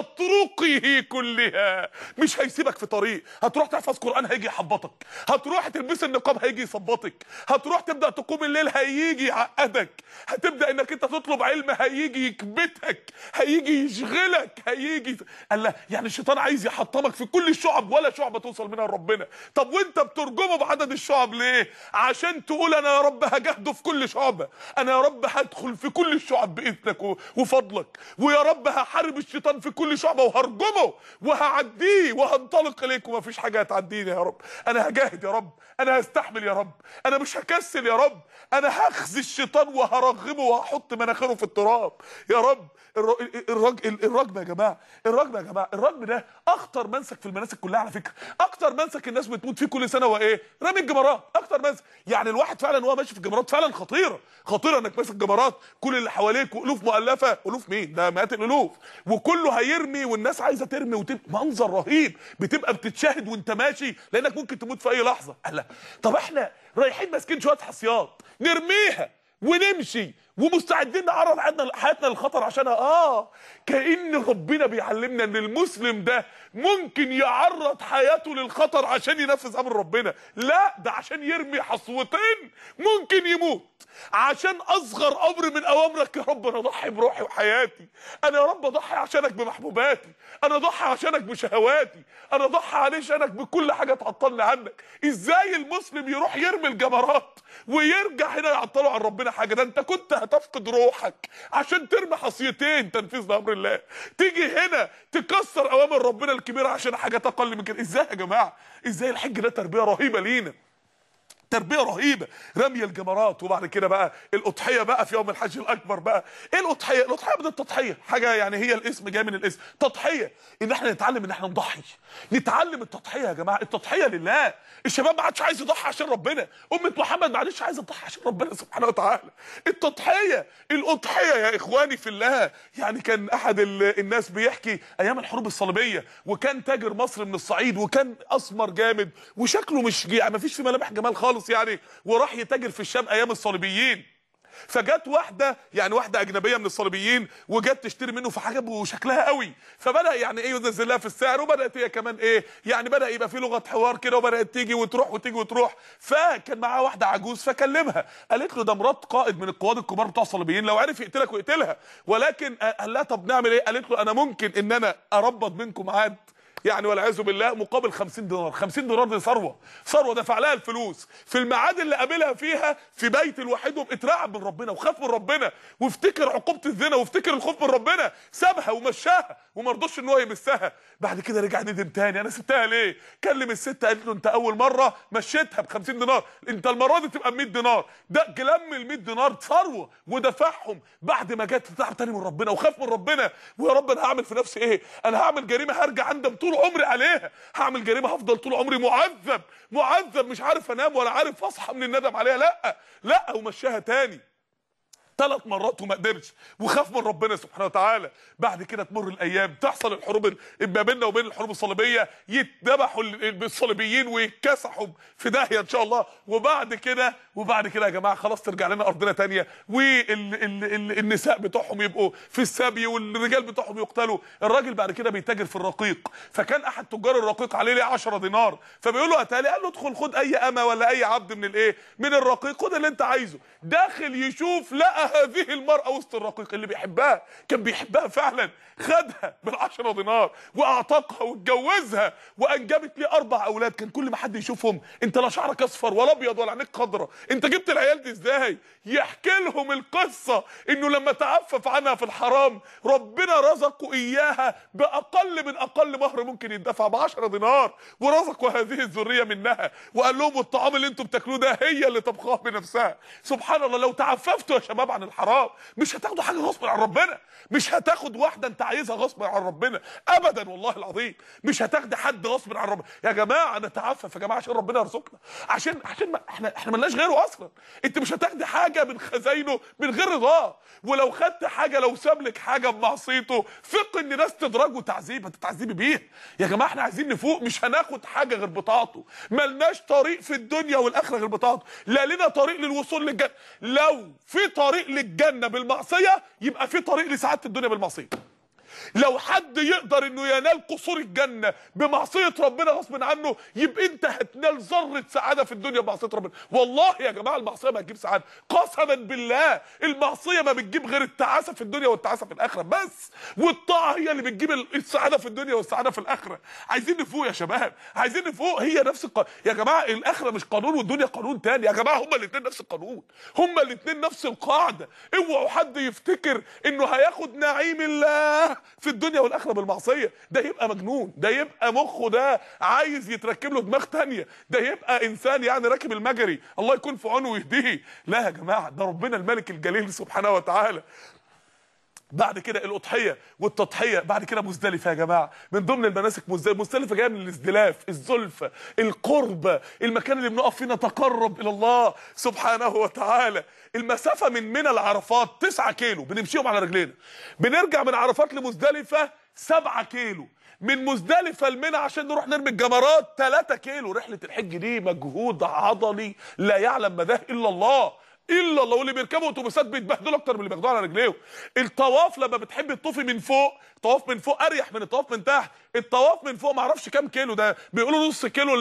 باطرقه كلها، مش هيسيبك في طريق. هتروح تحفظ قران هيجي يحبطك، هتروح تلبس النقاب هيجي يصبطك، هتروح تبدا تقوم الليل هيجي يعقدك، هتبدا انك انت تطلب علم هيجي يكبتك، هيجي يشغلك، هيجي. قال لا، يعني الشيطان عايز يحطمك في كل الشعب ولا شعبه توصل منها لربنا. طب وانت بترجمه بعدد الشعب ليه؟ عشان تقول انا يا رب هجهده في كل شعبه، انا يا رب هدخل في كل الشعب باذنك وفضلك، ويا رب هحارب الشيطان في كل شعبه وهرجمه وهعديه وهنطلق اليك ومفيش حاجه هتعديني يا رب. انا هجاهد يا رب، انا هستحمل يا رب، انا مش هكسل يا رب، انا هخزي الشيطان وهرغمه وهحط مناخيره في التراب يا رب. الرجم الرجم يا جماعه، الرجم يا جماعه، الرجم ده اخطر منسك في المناسك كلها على فكره. اكتر منسك الناس بتموت فيه كل سنه هو ايه؟ رمي الجمرات. اكتر منسك. يعني الواحد فعلا وهو ماشي في الجمرات فعلا خطيره، خطيره انك ماسك جمرات، كل اللي حواليك والوف مؤلفه، الوف مين؟ ده مئات الالوف، وكله هيرمي والناس عايزه ترمي، وتبقى منظر رهيب، بتبقى بتتشاهد وانت ماشي لانك ممكن تموت في اي لحظه. لا، طب احنا رايحين ماسكين شويه حصيات نرميها ونمشي ومستعدين نعرض حياتنا للخطر عشانها. اه كأن ربنا بيعلمنا ان المسلم ده ممكن يعرض حياته للخطر عشان ينفذ امر ربنا. لا، ده عشان يرمي حصوتين ممكن يموت، عشان اصغر امر من اوامرك. يا رب انا اضحي بروحي وحياتي، انا يا رب اضحي عشانك بمحبوباتي، انا اضحي عشانك بشهواتي، انا اضحي علشانك بكل حاجه تعطلني عنك. ازاي المسلم يروح يرمي الجمرات ويرجع هنا يعطله عن ربنا حاجه؟ ده انت كنت هتفقد روحك عشان ترمي حصيتين تنفيذ لامر الله، تيجي هنا تكسر اوامر ربنا الكبيره عشان حاجات اقل من كده. ازاي يا جماعه؟ ازاي؟ الحج ده تربيه رهيبه لينا، تربيه رهيبه. رمي الجمرات، وبعد كده بقى الاضحيه بقى في يوم الحج الاكبر. بقى ايه الاضحيه؟ الاضحيه بدل التضحيه حاجه، يعني هي الاسم جاي من الاسم تضحيه، ان احنا نتعلم ان احنا نضحي، نتعلم التضحيه يا جماعه. التضحيه لله. الشباب ما عادش عايز يضحي عشان ربنا، امه محمد ما عادش عايزه تضحي عشان ربنا سبحانه وتعالى. التضحيه، الاضحيه يا اخواني في الله. يعني كان احد الناس بيحكي ايام الحروب الصليبيه، وكان تاجر مصري من الصعيد، وكان اسمر جامد وشكله مش يعني ما فيش في ملامح جمال خالص يعني، وراح يتاجر في الشام ايام الصليبيين. فجت واحده، يعني واحده اجنبيه من الصليبيين، وجت تشتري منه في حاجه وشكلها قوي، فبدا يعني ايه ينزل لها في السعر، وبدات هي كمان ايه يعني بدا يبقى في لغه حوار كده، وبدات تيجي وتروح وتيجي وتروح. فكان معاه واحده عجوز فكلمها، قالت له ده مرات قائد من القواد الكبار بتوع الصليبيين، لو عرف يقتلك ويقتلها. ولكن قال لها طب نعمل ايه؟ قالت له انا ممكن ان انا اربط منكم ميعاد، يعني والعياذ بالله، مقابل خمسين دينار. خمسين دينار دي ثروه، ثروه دفع لها الفلوس في الميعاد اللي قابلها فيها في بيت الوحيد، واترعب من ربنا وخاف من ربنا وافتكر عقوبه الزنا وافتكر الخوف من ربنا، سابها ومشاها وما رضاش ان هو يمسها. بعد كده رجع ندم تاني، انا سبتها ليه؟ كلم الست قالت له انت اول مره مشيتها ب خمسين دينار، انت المره دي تبقى ب مية دينار. ده لم ال مية دينار ثروه ودفعهم بعد ما جت تعب تاني من ربنا وخاف من ربنا. ويا رب انا هعمل في نفسي ايه؟ انا هعمل جريمه هرجع اندم طول عمري عليها، هعمل جريمه هفضل طول عمري معذب معذب مش عارف انام ولا عارف اصحى من الندم عليها. لا لا، ومشاها تاني. ثلاث مرات وما قدرش، وخاف من ربنا سبحانه وتعالى. بعد كده تمر الايام، تحصل الحروب ما بيننا وبين الحروب الصليبيه، يتذبحوا الصليبيين ويتكسحوا في داهيه ان شاء الله. وبعد كده وبعد كده يا جماعه خلاص ترجع لنا ارضنا ثانيه، والنساء بتوعهم يبقوا في السبي والرجال بتوعهم يقتلوا. الراجل بعد كده بيتاجر في الرقيق، فكان احد تجار الرقيق عليه ليه عشرة دينار، فبيقول له اتالي، قال له ادخل خد اي امه ولا اي عبد من الايه من الرقيق، خد اللي انت عايزه. داخل يشوف لقى هذه المراه وسط الرقيق اللي بيحبها، كان بيحبها فعلا، خدها بالعشرة دينار واعتقها واتجوزها وانجبت ليه اربع اولاد. كان كل ما حد يشوفهم، انت لا شعرك اصفر ولا ابيض ولا عينيك خضراء، انت جبت العيال دي ازاي؟ يحكي لهم القصه انه لما تعفف عنها في الحرام ربنا رزقه اياها باقل من اقل مهر ممكن يدفع ب عشرة دينار، ورزقوا هذه الذريه منها، وقال لهم الطعام اللي انتم بتاكلوه ده هي اللي طبخاه بنفسها. سبحان الله، لو تعففتوا يا شباب عن الحرام مش هتاخدوا حاجه غصب عن ربنا، مش هتاخد واحده انت عايزها غصب عن ربنا ابدا، والله العظيم مش هتاخد حد غصب عن ربنا. يا جماعه نتعفف يا جماعه عشان ربنا يرزقنا، عشان عشان ما احنا احنا مالناش غيره اصلا. انت مش هتاخدي حاجه من خزاينه من غير رضاه، ولو خدت حاجه، لو ساب لك حاجه بمعصيته ثق ان ناس تدرجه تعذيب هتتعذبي بيها. يا جماعه احنا عايزين نفوق، مش هناخد حاجه غير بطاعته، ملناش طريق في الدنيا والاخره غير بطاعته، لا لنا طريق للوصول للجنه. لو في طريق للجنه بالمعصيه يبقى في طريق لسعاده الدنيا بالمعصيه. لو حد يقدر انه ينال قصور الجنه بمعصيه ربنا غصب عنه يبقى انت هتنال ذره سعاده في الدنيا بمعصيه ربنا. والله يا جماعه المعصيه ما تجيب سعاده، قسما بالله المعصيه ما بتجيب غير التعاسه في الدنيا والتعاسه في الاخره بس، والطاعه هي اللي بتجيب السعاده في الدنيا والسعاده في الاخره. عايزين نفوق يا شباب، عايزين نفوق. هي نفس الق... يا جماعه الاخره مش قانون والدنيا قانون تاني يا جماعه، هما الاثنين نفس القانون، هما الاثنين نفس القاعده. اوعوا حد يفتكر انه هياخد نعيم الله في الدنيا والاخره بالمعصيه، ده يبقى مجنون، ده يبقى مخه ده عايز يتركب له دماغ ثانيه، ده يبقى انسان يعني راكب المجري، الله يكون في عونه ويهديه. لا يا جماعه، ده ربنا الملك الجليل سبحانه وتعالى. بعد كده الاضحيه والتضحيه، بعد كده مزدلفه يا جماعه، من ضمن المناسك مزدلفه. مزدلفه جايه من الازدلاف، الزلفه، القرب، المكان اللي بنقف فيه نتقرب الى الله سبحانه وتعالى. المسافه من منى لعرفات تسعة كيلو بنمشيهم على رجلينا، بنرجع من عرفات لمزدلفه سبعة كيلو، من مزدلفه لمنى عشان نروح نرمي الجمرات ثلاثة كيلو. رحله الحج دي مجهود عضلي لا يعلم مداه الا الله الا الله، واللي بيركبوا اتوبيسات بيتبهدلوا اكتر من اللي بياخدوها على رجليهم. الطواف لما بتحبي تطوفي من فوق، الطواف من فوق اريح من الطواف من تحت. الطواف من فوق ما اعرفش كام كيلو، ده بيقولوا نص كيلو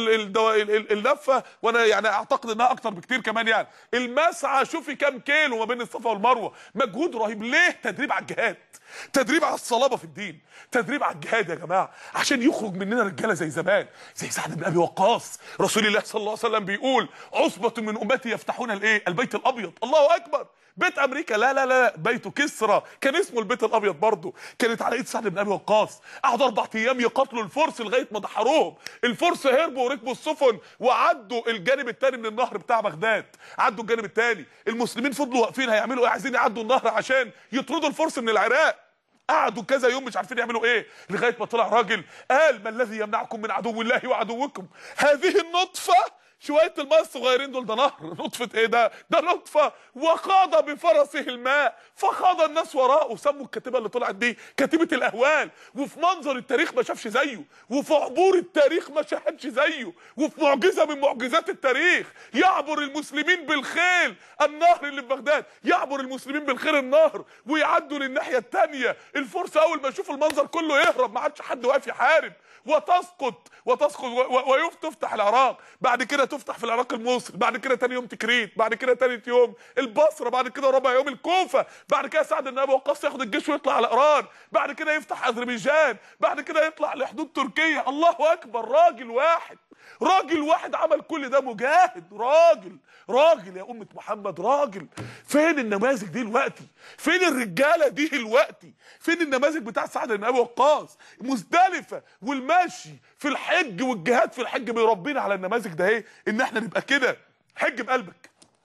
اللفه، وانا يعني اعتقد انها اكتر بكتير كمان. يعني المسعى شوفي كام كيلو ما بين الصفا والمروه، مجهود رهيب. ليه؟ تدريب على الجهاد، تدريب على الصلابه في الدين، تدريب على الجهاد يا جماعه، عشان يخرج مننا رجاله زي زمان، زي سعد بن ابي وقاص. رسول الله صلى الله عليه وسلم بيقول عصبه من امتي يفتحون الايه؟ البيت الابيض. الله اكبر. بيت امريكا لا لا لا، بيت كسرى كان اسمه البيت الابيض برضه، كانت على ايد سعد بن ابي وقاص. قعدوا اربع ايام يقاتلوا الفرس لغايه ما دحروهم. الفرس هربوا وركبوا السفن وعدوا الجانب الثاني من النهر بتاع بغداد، عدوا الجانب الثاني. المسلمين فضلوا واقفين هيعملوا ايه؟ عايزين يعدوا النهر عشان يطردوا الفرس من العراق. قعدوا كذا يوم مش عارفين يعملوا ايه، لغايه ما طلع راجل قال: ما الذي يمنعكم من عدو الله وعدوكم؟ هذه النطفه، شويه الماء الصغيرين دول، ده نهر. نطفه ايه ده؟ ده نطفه. وخاض بفرسه الماء فخاض الناس وراءه. سموا الكتيبه اللي طلعت دي كتيبه الاهوال. وفي منظر التاريخ ما شافش زيه، وفي عبور التاريخ ما شاهدش زيه، وفي معجزه من معجزات التاريخ، يعبر المسلمين بالخيل النهر اللي في بغداد، يعبر المسلمين بالخيل النهر ويعدوا للناحيه الثانيه. الفرس اول ما يشوفوا المنظر كله يهرب، ما عادش حد واقف يحارب، وتسقط وتسقط ويفتح العراق. بعد كده تفتح في العراق الموصل، بعد كده تاني يوم تكريت، بعد كده تالت يوم البصره، بعد كده رابع يوم الكوفه، بعد كده سعد بن ابي وقاص ياخد الجيش ويطلع على ايران، بعد كده يفتح اذربيجان، بعد كده يطلع لحدود تركيا. الله اكبر. راجل واحد، راجل واحد عمل كل ده، مجاهد، راجل راجل يا أمة محمد، راجل. فين النماذج دي دلوقتي؟ فين الرجاله دي دلوقتي؟ فين النماذج بتاع سعد بن ابي وقاص؟ مزدلفه والمشي في الحج والجهاد في الحج بيربينا على النماذج ده، ايه؟ ان احنا نبقى كده. حج بقلبك،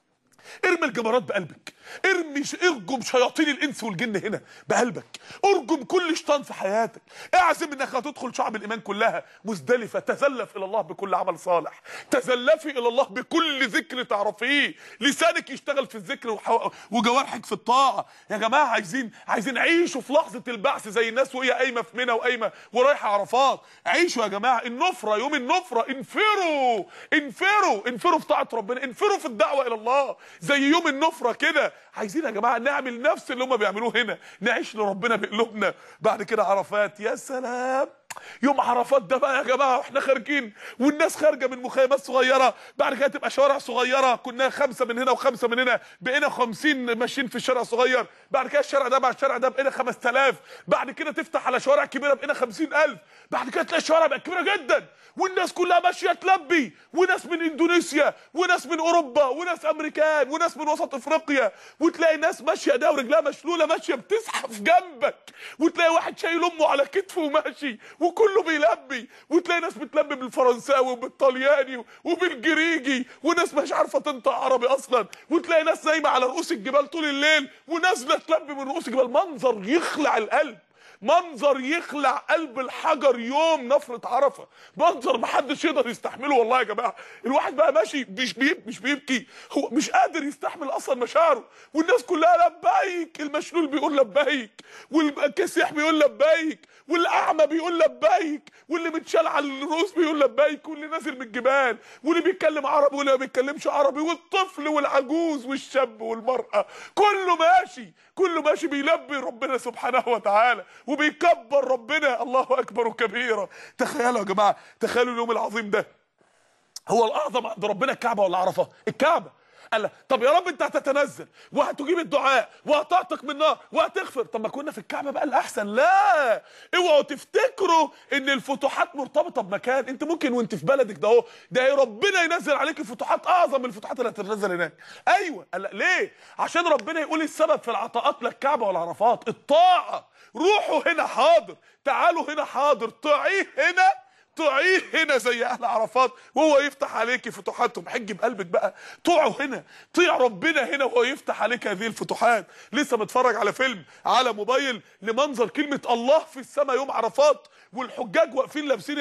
ارمي الجمرات بقلبك، ارمي ارجم شياطين الانس والجن هنا بقلبك، ارجم كل شيطان في حياتك، اعزم انك هتدخل شعب الايمان كلها مزدلفه. تزلف الى الله بكل عمل صالح، تزلفي الى الله بكل ذكر تعرفيه، لسانك يشتغل في الذكر وجوارحك في الطاعه. يا جماعه عايزين عايزين عيشوا في لحظه البعث زي الناس وهي قايمه في منى وقايمه ورايحه عرفات. عيشوا يا جماعه النفره، يوم النفره انفروا انفروا انفروا في طاعه ربنا، انفروا في الدعوه الى الله زي يوم النفره كده. عايزين يا جماعه نعمل نفس اللي هم بيعملوه هنا، نعيش لربنا بقلوبنا. بعد كده عرفات، يا سلام يوم عرفات ده بقى يا جماعه واحنا خارجين والناس خارجه من مخيمات صغيره، بعد كده تبقى شوارع صغيره، كنا خمسه من هنا وخمسه من هنا، بقينا خمسين ماشيين في الشارع صغير، بعد كده الشارع ده مع الشارع ده بقينا خمسة آلاف، بعد كده تفتح على شوارع كبيره بقينا خمسين ألف، بعد كده تلاقي الشوارع بقت كبيره جدا والناس كلها ماشيه تلبي، وناس من اندونيسيا وناس من اوروبا وناس امريكان وناس من وسط افريقيا، وتلاقي ناس ماشيه ده ورجلها مشلوله ماشيه بتزحف جنبك، وتلاقي واحد شايل امه على كتفه وماشي وكله بيلبي، وتلاقي ناس بتلبي بالفرنساوي وبالطلياني وبالجريجي، وناس مش عارفه تنطق عربي اصلا، وتلاقي ناس نايمه على رؤوس الجبال طول الليل ونازله تلبي من رؤوس الجبال. منظر يخلع القلب، منظر يخلع قلب الحجر يوم نفرة عرفة، منظر محدش يقدر يستحمله. والله يا جماعه الواحد بقى ماشي مش بيبكي مش بيبكي هو مش قادر يستحمل اصلا مشاعره، والناس كلها لبيك، المشلول بيقول لبيك، والكسيح بيقول لبيك، والاعمى بيقول لبيك، واللي متشال على الرؤوس بيقول لبيك، واللي نازل من الجبال، واللي بيتكلم عربي واللي ما بيتكلمش عربي، والطفل والعجوز والشاب والمرأة، كله ماشي كله ماشي بيلبي ربنا سبحانه وتعالى وبيكبر ربنا، الله اكبر كبيرا. تخيلوا يا جماعه، تخيلوا اليوم العظيم ده هو الاعظم عند ربنا الكعبه ولا عرفه؟ الكعبه. قال طب يا رب انت هتتنزل وهتجيب الدعاء وهتعتق من النار وهتغفر، طب ما كنا في الكعبه بقى الاحسن. لا اوعوا تفتكروا ان الفتوحات مرتبطه بمكان، انت ممكن وانت في بلدك ده اهو ده ربنا ينزل عليك فتوحات اعظم من الفتوحات اللي هتنزل هناك. ايوه قال ليه؟ عشان ربنا يقول السبب في العطاءات لا الكعبه ولا عرفات، الطاعه. روحوا هنا حاضر، تعالوا هنا حاضر، طيعيه هنا طيعيه هنا زي اهل عرفات وهو يفتح عليكي فتوحاتهم. حج بقلبك بقى، طيعوا هنا، طيع ربنا هنا وهو يفتح عليك هذه الفتوحات. لسه متفرج على فيلم على موبايل لمنظر كلمه الله في السماء يوم عرفات، والحجاج واقفين لابسين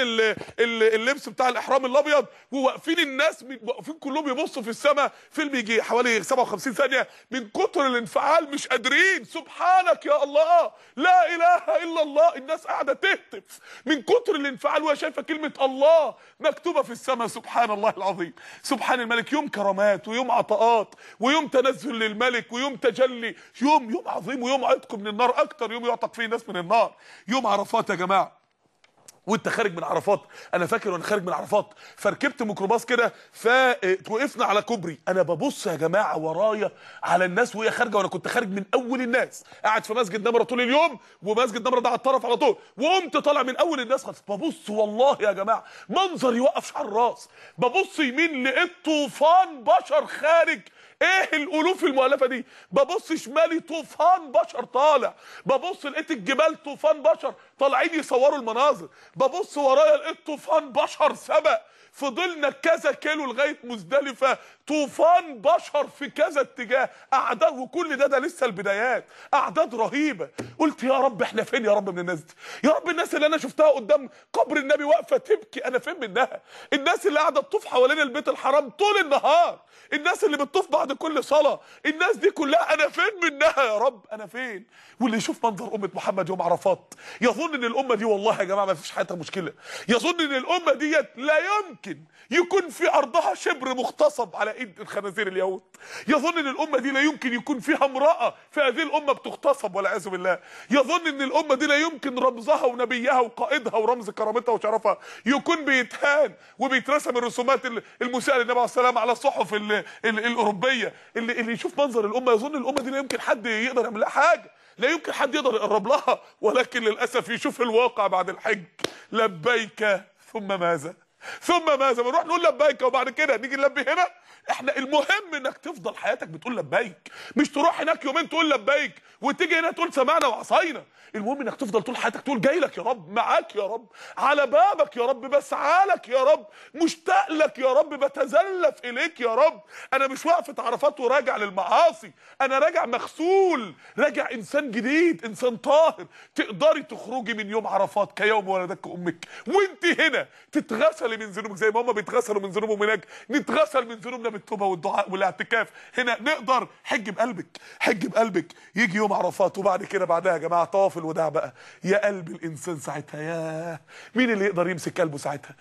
اللبس بتاع الاحرام الابيض، وواقفين الناس واقفين كلهم يبصوا في السماء. فيلم يجي حوالي سبعة وخمسين ثانيه، من كتر الانفعال مش قادرين. سبحانك يا الله، لا اله الا الله، الناس قاعده تهتف من كتر الانفعال وهي شايفه كلمه الله مكتوبه في السماء. سبحان الله العظيم، سبحان الملك. يوم كرامات ويوم عطاءات ويوم تنزل للملك ويوم تجلي، يوم يوم عظيم ويوم عتق من النار، اكتر يوم يعتق فيه الناس من النار يوم عرفات يا جماعه. وانت خارج من عرفات، انا فاكر وانا خارج من عرفات فركبت ميكروباص كده فوقفنا على كوبري، انا ببص يا جماعه ورايا على الناس وهي خارجه، وانا كنت خارج من اول الناس، قاعد في مسجد نمره طول اليوم، ومسجد نمره ده على الطرف على طول، وقمت طالع من اول الناس خالص. ببص والله يا جماعه منظر يوقف شعر الراس، ببص يمين لقيت طوفان بشر خارج. ايه الالوف المؤلفه دي؟ ببص شمالي طوفان بشر طالع، ببص لقيت الجبال طوفان بشر طالعين يصوروا المناظر، ببص ورايا لقيت طوفان بشر سبق. فضلنا كذا كيلو لغايه مزدلفه، طوفان بشر في كذا اتجاه، اعداد، وكل ده ده لسه البدايات، اعداد رهيبه. قلت يا رب احنا فين يا رب من الناس دي؟ يا رب الناس اللي انا شفتها قدام قبر النبي واقفه تبكي انا فين منها؟ الناس اللي قاعده تطوف حوالين البيت الحرام طول النهار، الناس اللي بتطوف بعد كل صلاه، الناس دي كلها انا فين منها يا رب؟ انا فين؟ واللي يشوف منظر امه محمد يوم عرفات يظن ان الامه دي والله يا جماعه ما فيش حياتها مشكله، يظن ان الامه ديت لا يمكن يكون في ارضها شبر مغتصب على ايد الخنازير اليهود، يظن ان الامه دي لا يمكن يكون فيها امراه في هذه الامه بتغتصب والعياذ بالله، يظن ان الامه دي لا يمكن رمزها ونبيها وقائدها ورمز كرامتها وشرفها يكون بيتهان وبيترسم الرسومات المسيئه للنبي عليه السلام على الصحف الاوروبيه. اللي اللي يشوف منظر الامه يظن الامه دي لا يمكن حد يقدر يعمل لها حاجه، لا يمكن حد يقدر يقرب لها، ولكن للاسف يشوف الواقع بعد الحج. لبيك ثم ماذا؟ ثم ماذا؟ بنروح نقول لبيك وبعد كده نيجي نلبي هنا احنا المهم انك تفضل حياتك بتقول لبيك، مش تروح هناك يومين تقول لبيك وتيجي هنا تقول سمعنا وعصينا. المهم انك تفضل طول حياتك تقول جاي لك يا رب، معاك يا رب، على بابك يا رب، بسعى لك يا رب، مشتاق لك يا رب، بتزلف اليك يا رب. انا مش واقفه عرفات وراجع للمعاصي، انا راجع مغسول، راجع انسان جديد، انسان طاهر. تقدري تخرجي من يوم عرفات كيوم ولدتك امك وانت هنا تتغسلي من ذنوبك زي ما هم بيتغسلوا من ذنوبهم هناك، نتغسل من ذنوبنا بالتوبه والدعاء والاعتكاف هنا. نقدر حج بقلبك، حج بقلبك. يجي يوم عرفات وبعد كده بعدها يا جماعه طواف الوداع بقى. يا قلب الانسان ساعتها، ياه مين اللي يقدر يمسك قلبه ساعتها؟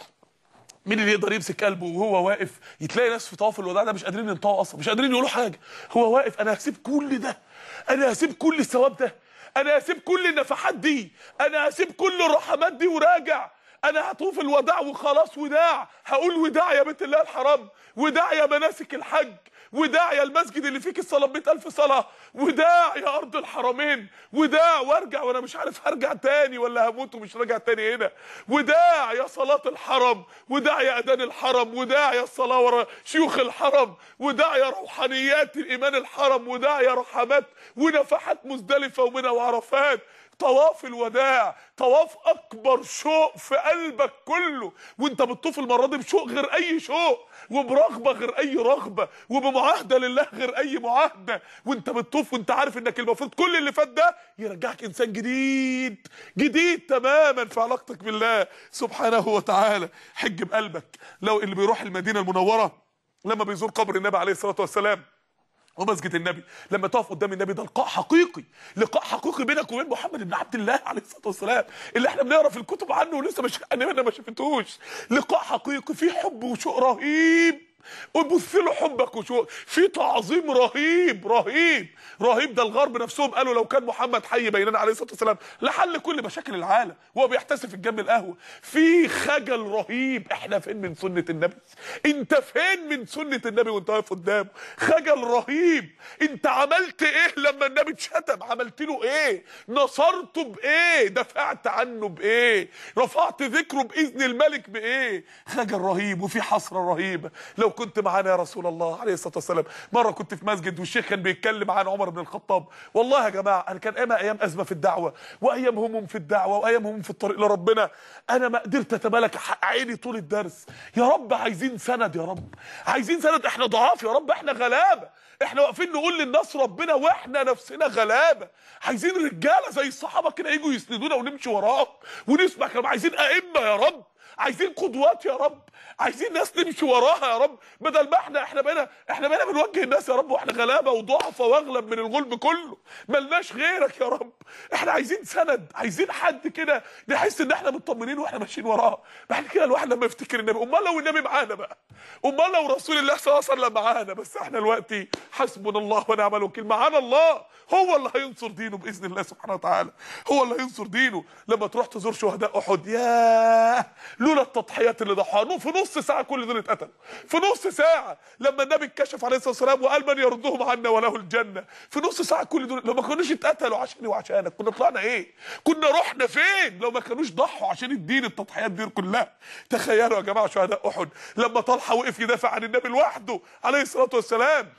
مين اللي يقدر يمسك قلبه وهو واقف؟ يتلاقي ناس في طواف الوداع ده مش قادرين ينطقوا اصلا، مش قادرين يقولوا حاجه. هو واقف، انا هسيب كل ده، انا هسيب كل الثواب ده، انا هسيب كل النفحات دي، انا هسيب كل الرحمات دي وراجع. انا هطوف الوداع وخلاص، وداع، هقول وداع يا بيت الله الحرام، وداع يا مناسك الحج، وداع يا المسجد اللي فيك الصلاه بمئة ألف صلاه، وداع يا ارض الحرمين، وداع وارجع وانا مش عارف هرجع تاني ولا هموت ومش راجع تاني هنا، وداع يا صلاه الحرم، وداع يا اذان الحرم، وداع يا الصلاه ورا شيوخ الحرم، وداع يا روحانيات الايمان الحرم، وداع يا رحمات ونفحات مزدلفه ومنى وعرفات. طواف الوداع طواف اكبر شوق في قلبك كله، وانت بتطوف المره دي بشوق غير اي شوق، وبرغبه غير اي رغبه، وبمعاهده لله غير اي معاهده، وانت بتطوف وانت عارف انك المفروض كل اللي فات ده يرجعك انسان جديد، جديد تماما في علاقتك بالله سبحانه وتعالى. حج بقلبك. لو اللي بيروح المدينه المنوره لما بيزور قبر النبي عليه الصلاه والسلام ومسجد النبي، لما تقف قدام النبي ده لقاء حقيقي، لقاء حقيقي بينك وبين محمد بن عبد الله عليه الصلاه والسلام اللي احنا بنقرا في الكتب عنه ولسه مش انا ما شفتوش. لقاء حقيقي فيه حب وشوق رهيب، وبص له حبك وشوق، في تعظيم رهيب رهيب رهيب. ده الغرب نفسهم قالوا لو كان محمد حي بيننا عليه الصلاه والسلام لحل كل مشاكل العالم وهو بيحتسب في جنب القهوه. في خجل رهيب. احنا فين من سنه النبي؟ انت فين من سنه النبي وانت واقف قدامه؟ خجل رهيب. انت عملت ايه لما النبي اتشتم؟ عملت له ايه؟ نصرته بايه؟ دفعت عنه بايه؟ رفعت ذكره باذن الملك بايه؟ خجل رهيب وفي حسره رهيبه. لو كنت معانا يا رسول الله عليه الصلاه والسلام. مره كنت في مسجد والشيخ كان بيتكلم عن عمر بن الخطاب. والله يا جماعه انا كان ايام ايام ازمه في الدعوه، وايام هموم في الدعوه، وايام هموم في الطريق لربنا. انا ما قدرت اتمالك عيني طول الدرس. يا رب عايزين سند، يا رب عايزين سند. احنا ضعاف يا رب، احنا غلابه، احنا واقفين نقول للناس ربنا واحنا نفسنا غلابه. عايزين رجاله زي الصحابه كده يجوا يسندونا ونمشي وراهم ونسمع كلام. عايزين ائمه يا رب، عايزين قدوات يا رب، عايزين ناس نمشي وراها يا رب، بدل ما احنا احنا بقينا احنا بقينا بنوجه الناس يا رب واحنا غلابه وضعفه واغلب من الغلب كله، ملناش غيرك يا رب. احنا عايزين سند، عايزين حد كده نحس ان احنا مطمنين واحنا ماشيين وراه. بعد كده الواحد لما يفتكر النبي، امال لو النبي معانا بقى، امال لو رسول الله صلى الله عليه وسلم معانا. بس احنا دلوقتي حسبنا الله ونعم الوكيل، معانا الله هو اللي هينصر دينه باذن الله سبحانه وتعالى، هو اللي هينصر دينه. لما تروح تزور شهداء احد، ياه لولا التضحيات اللي ضحوها في نص ساعه كل دول اتقتلوا، في نص ساعه. لما النبي اتكشف عليه الصلاه والسلام وقال من يردهم عنا وله الجنه، في نص ساعه كل دول لو ما كانوش اتقتلوا عشاني وعشانك كنا طلعنا ايه؟ كنا رحنا فين لو ما كانوش ضحوا عشان الدين؟ التضحيات دي كلها. تخيلوا يا جماعه شهداء احد لما طلحه وقف يدافع عن النبي لوحده عليه الصلاه والسلام.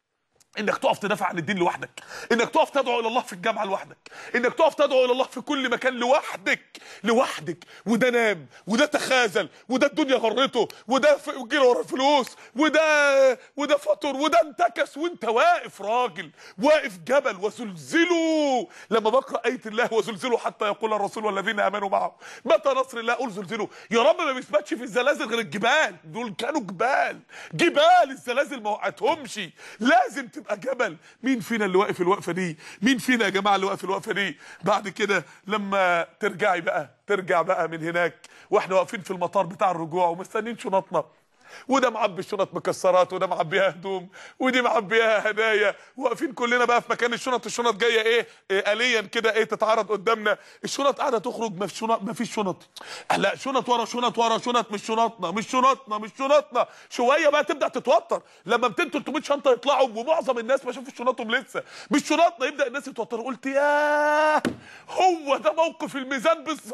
انك تقف تدافع عن الدين لوحدك، انك تقف تدعو الى الله في الجامعه لوحدك، انك تقف تدعو الى الله في كل مكان لوحدك لوحدك. وده نام، وده تخاذل، وده الدنيا غرته، وده جري ورا الفلوس، وده وده فطر، وده انتكس، وانت واقف راجل، واقف جبل. وزلزلوا، لما بقرا ايه الله وزلزلوا حتى يقول الرسول والذين امنوا معه متى نصر الله. قول زلزلوا يا رب. ما بيثبتش في الزلازل غير الجبال، دول كانوا جبال جبال، الزلازل ما وقعتهمش. لازم تبقى جبل. مين فينا اللي واقف الوقفه دي؟ مين فينا يا جماعه اللي واقف الوقفه دي؟ بعد كده لما ترجعي بقى، ترجع بقى من هناك واحنا واقفين في المطار بتاع الرجوع ومستنيين شنطنا، وده معبي الشنط مكسرات، وده معبيها هدوم، ودي معبيها هدايا، واقفين كلنا بقى في مكان الشنط. الشنط جايه ايه, إيه آليا كده ايه تتعرض قدامنا. الشنط قاعده تخرج، ما فيش شنط، ما فيش شنط. لا شنط ورا شنط ورا شنط، مش شنطنا مش شنطنا مش شنطنا. شويه بقى تبدا تتوتر لما مئتين تلتمية شنطه يطلعوا ومعظم الناس ما شافوش شنطهم لسه، مش شنطنا. يبدا الناس يتوتروا. قلت ياه، هو ده موقف الميزان بالظبط.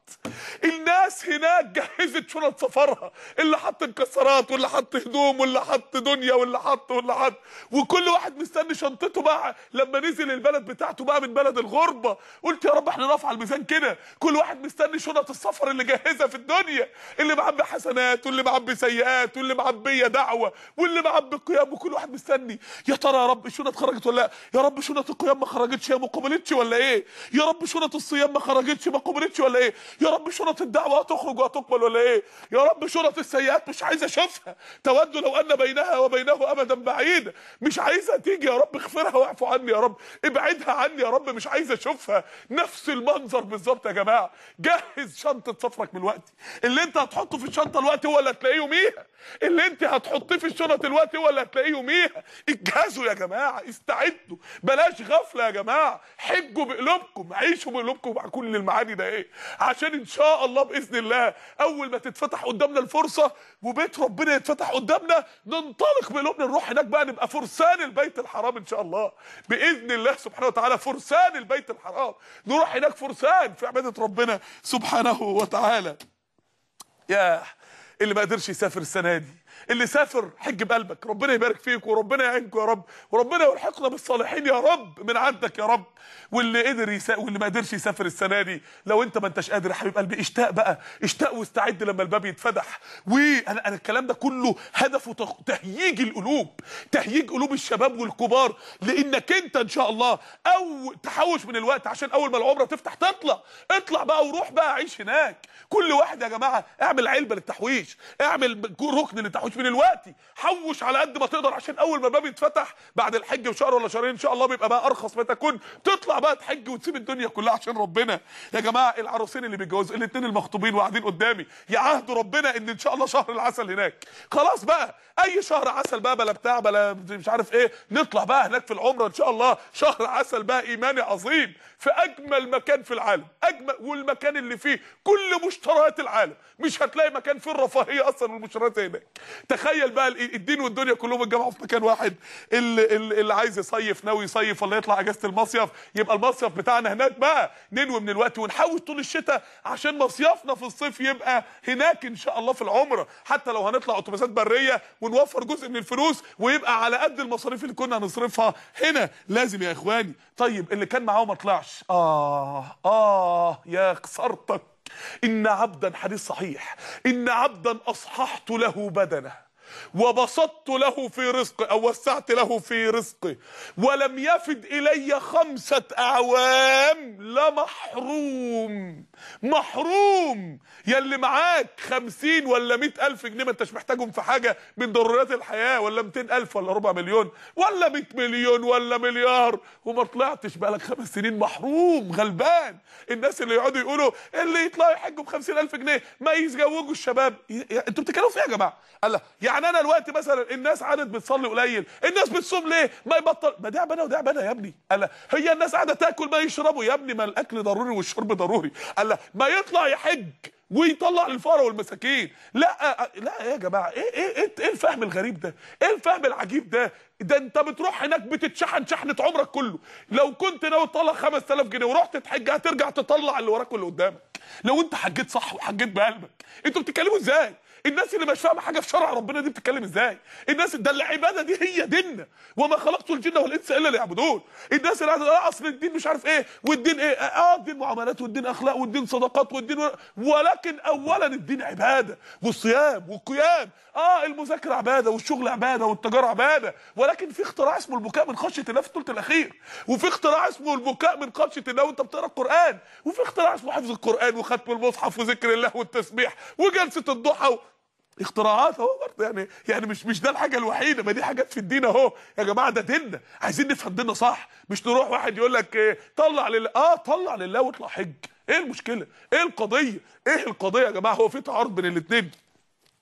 الناس هناك جهزت شنط سفرها، اللي حط مكسرات واللي حط هدوم واللي حط دنيا واللي حط واللي حط، وكل واحد مستني شنطته بقى لما نزل البلد بتاعته بقى من بلد الغربه. قلت يا رب احنا نرفع الميزان كده، كل واحد مستني شنط السفر اللي جهزها في الدنيا، اللي معبي حسنات واللي معبي سيئات واللي معبيه دعوه واللي معبي قيام، وكل واحد مستني يا ترى يا رب الشنط خرجت ولا لا؟ يا رب شنط القيام ما خرجتش، هي ما قبلتش ولا ايه؟ يا رب شنط الصيام ما خرجتش ما قبلتش ولا ايه؟ يا رب شنط الدعوه هتخرج وهتقبل ولا ايه؟ يا رب شنط السيئات مش عايز اشوفها، تود لو ان بينها وبينه امدا بعيدا، مش عايزها تيجي يا رب، اغفرها واعفو عني يا رب، ابعدها عني يا رب، مش عايز اشوفها. نفس المنظر بالظبط يا جماعه. جهز شنطه سفرك من الوقت، اللي انت هتحطه في الشنطه الوقت هو اللي هتلاقيه يوميها، اللي انت هتحطيه في الشنط الوقت هو اللي هتلاقيه يوميها. اجهزوا يا جماعه، استعدوا، بلاش غفله يا جماعه، حجوا بقلوبكم، عيشوا بقلوبكم مع كل المعاني ده ايه، عشان ان شاء الله باذن الله اول ما تتفتح قدامنا الفرصه وبيت ربنا يتفتح قدامنا ننطلق بقلوبنا نروح هناك بقى، نبقى فرسان البيت الحرام ان شاء الله باذن الله سبحانه وتعالى، فرسان البيت الحرام، نروح هناك فرسان في عباده ربنا سبحانه وتعالى. ياه اللي ما قدرش يسافر السنه دي، اللي سافر حج بقلبك، ربنا يبارك فيك وربنا يعينكم يا رب، وربنا يلحقنا بالصالحين يا رب من عندك يا رب. واللي قدر يسافر واللي ما قدرش يسافر السنه دي، لو انت ما انتش قادر يا حبيب قلبي اشتاق بقى، اشتاق واستعد لما الباب يتفتح. وانا انا الكلام ده كله هدفه تهييج القلوب، تهييج قلوب الشباب والكبار، لانك انت ان شاء الله او تحوش من الوقت عشان اول ما العمره تفتح تطلع، اطلع بقى وروح بقى عيش هناك. كل واحد يا جماعه اعمل علبه للتحويش، اعمل ركن للتحويش من الوقت، حوش على قد ما تقدر عشان اول ما الباب يتفتح بعد الحج بشهر ولا شهرين ان شاء الله بيبقى بقى ارخص ما تكون، تطلع بقى تحج وتسيب الدنيا كلها عشان ربنا. يا جماعه العروسين اللي بيتجوزوا الاثنين المخطوبين وقاعدين قدامي يعهدوا ربنا ان ان شاء الله شهر العسل هناك، خلاص بقى اي شهر عسل بقى بلا بتاع بلا مش عارف ايه، نطلع بقى هناك في العمره ان شاء الله شهر عسل بقى ايماني عظيم في اجمل مكان في العالم، اجمل والمكان اللي فيه كل مشتريات العالم، مش هتلاقي مكان فيه الرفاهيه اصلا والمشتريات هناك. تخيل بقى الدين والدنيا كلهم اتجمعوا في مكان واحد، اللي, اللي عايز يصيف ناوي يصيف ولا يطلع اجازه المصيف، يبقى المصيف بتاعنا هناك بقى، ننوي من الوقت ونحوش طول الشتاء عشان مصيفنا في الصيف يبقى هناك ان شاء الله في العمره، حتى لو هنطلع اتوبيسات بريه ونوفر جزء من الفلوس ويبقى على قد المصاريف اللي كنا هنصرفها هنا، لازم يا اخواني. طيب اللي كان معاه ما طلعش، اه اه يا خسارتك، ان عبدا، حديث صحيح، ان عبدا اصححت له بدنه وبسطت له في رزقه او وسعت له في رزقه ولم يفد الي خمسة اعوام لمحروم. محروم يا اللي معاك خمسين ولا مئة الف جنيه ما انتش محتاجهم في حاجه من ضرورات الحياه، ولا مئتين الف ولا ربع مليون ولا مئة مليون ولا مليار وما طلعتش بقالك خمس سنين، محروم غلبان. الناس اللي يقعدوا يقولوا اللي يطلعوا يحجوا ب خمسين الف جنيه ما يتزوجوا الشباب، انتوا بتتكلموا فيها يا جماعه؟ الله، يعني انا دلوقتي مثلا الناس عادت بتصلي قليل، الناس بتصوم ليه؟ ما يبطل، ما ده عباده وده عباده يا ابني. الله، هي الناس قاعده تاكل ما يشربوا يا ابني، ما الاكل ضروري والشرب ضروري. الله، ما يطلع يحج ويطلع للفقراء والمساكين. لا لا يا جماعه، ايه ايه ايه, إيه الفهم الغريب ده؟ ايه الفهم العجيب ده؟ ده انت بتروح هناك بتتشحن شحنه عمرك كله، لو كنت ناوي تطلع خمسة آلاف جنيه ورحت تحج هترجع تطلع اللي وراك واللي قدامك، لو انت حجيت صح وحجيت بقلبك. انتوا بتتكلموا ازاي؟ الناس اللي مش فاهمه حاجه في شرع ربنا دي بتتكلم ازاي؟ الناس ده العباده دي هي ديننا، وما خلقت الجن والانس الا ليعبدون. الناس اللي قاعده اصل الدين مش عارف ايه والدين ايه، اه الدين معاملات والدين اخلاق والدين صدقات والدين و... ولكن اولا الدين عباده والصيام والقيام، اه المذاكره عباده والشغل عباده والتجاره عباده، ولكن في اختراع اسمه البكاء من خشيه الله في الثلث الاخير، وفي اختراع اسمه البكاء من خشيه الله وانت بتقرا القران، وفي اختراع اسمه حفظ القران وختم المصحف وذكر الله والتسبيح وجلسه الضحى و... اختراعات اهو برضه، يعني يعني مش مش ده الحاجه الوحيده، ما دي حاجات في الدين اهو يا جماعه، ده ديننا، عايزين نفهم ديننا صح، مش نروح واحد يقول لك إيه طلع لله، اه طلع لله واطلع حج، ايه المشكله؟ ايه القضيه؟ ايه القضيه يا جماعه؟ هو في تعارض بين الاثنين؟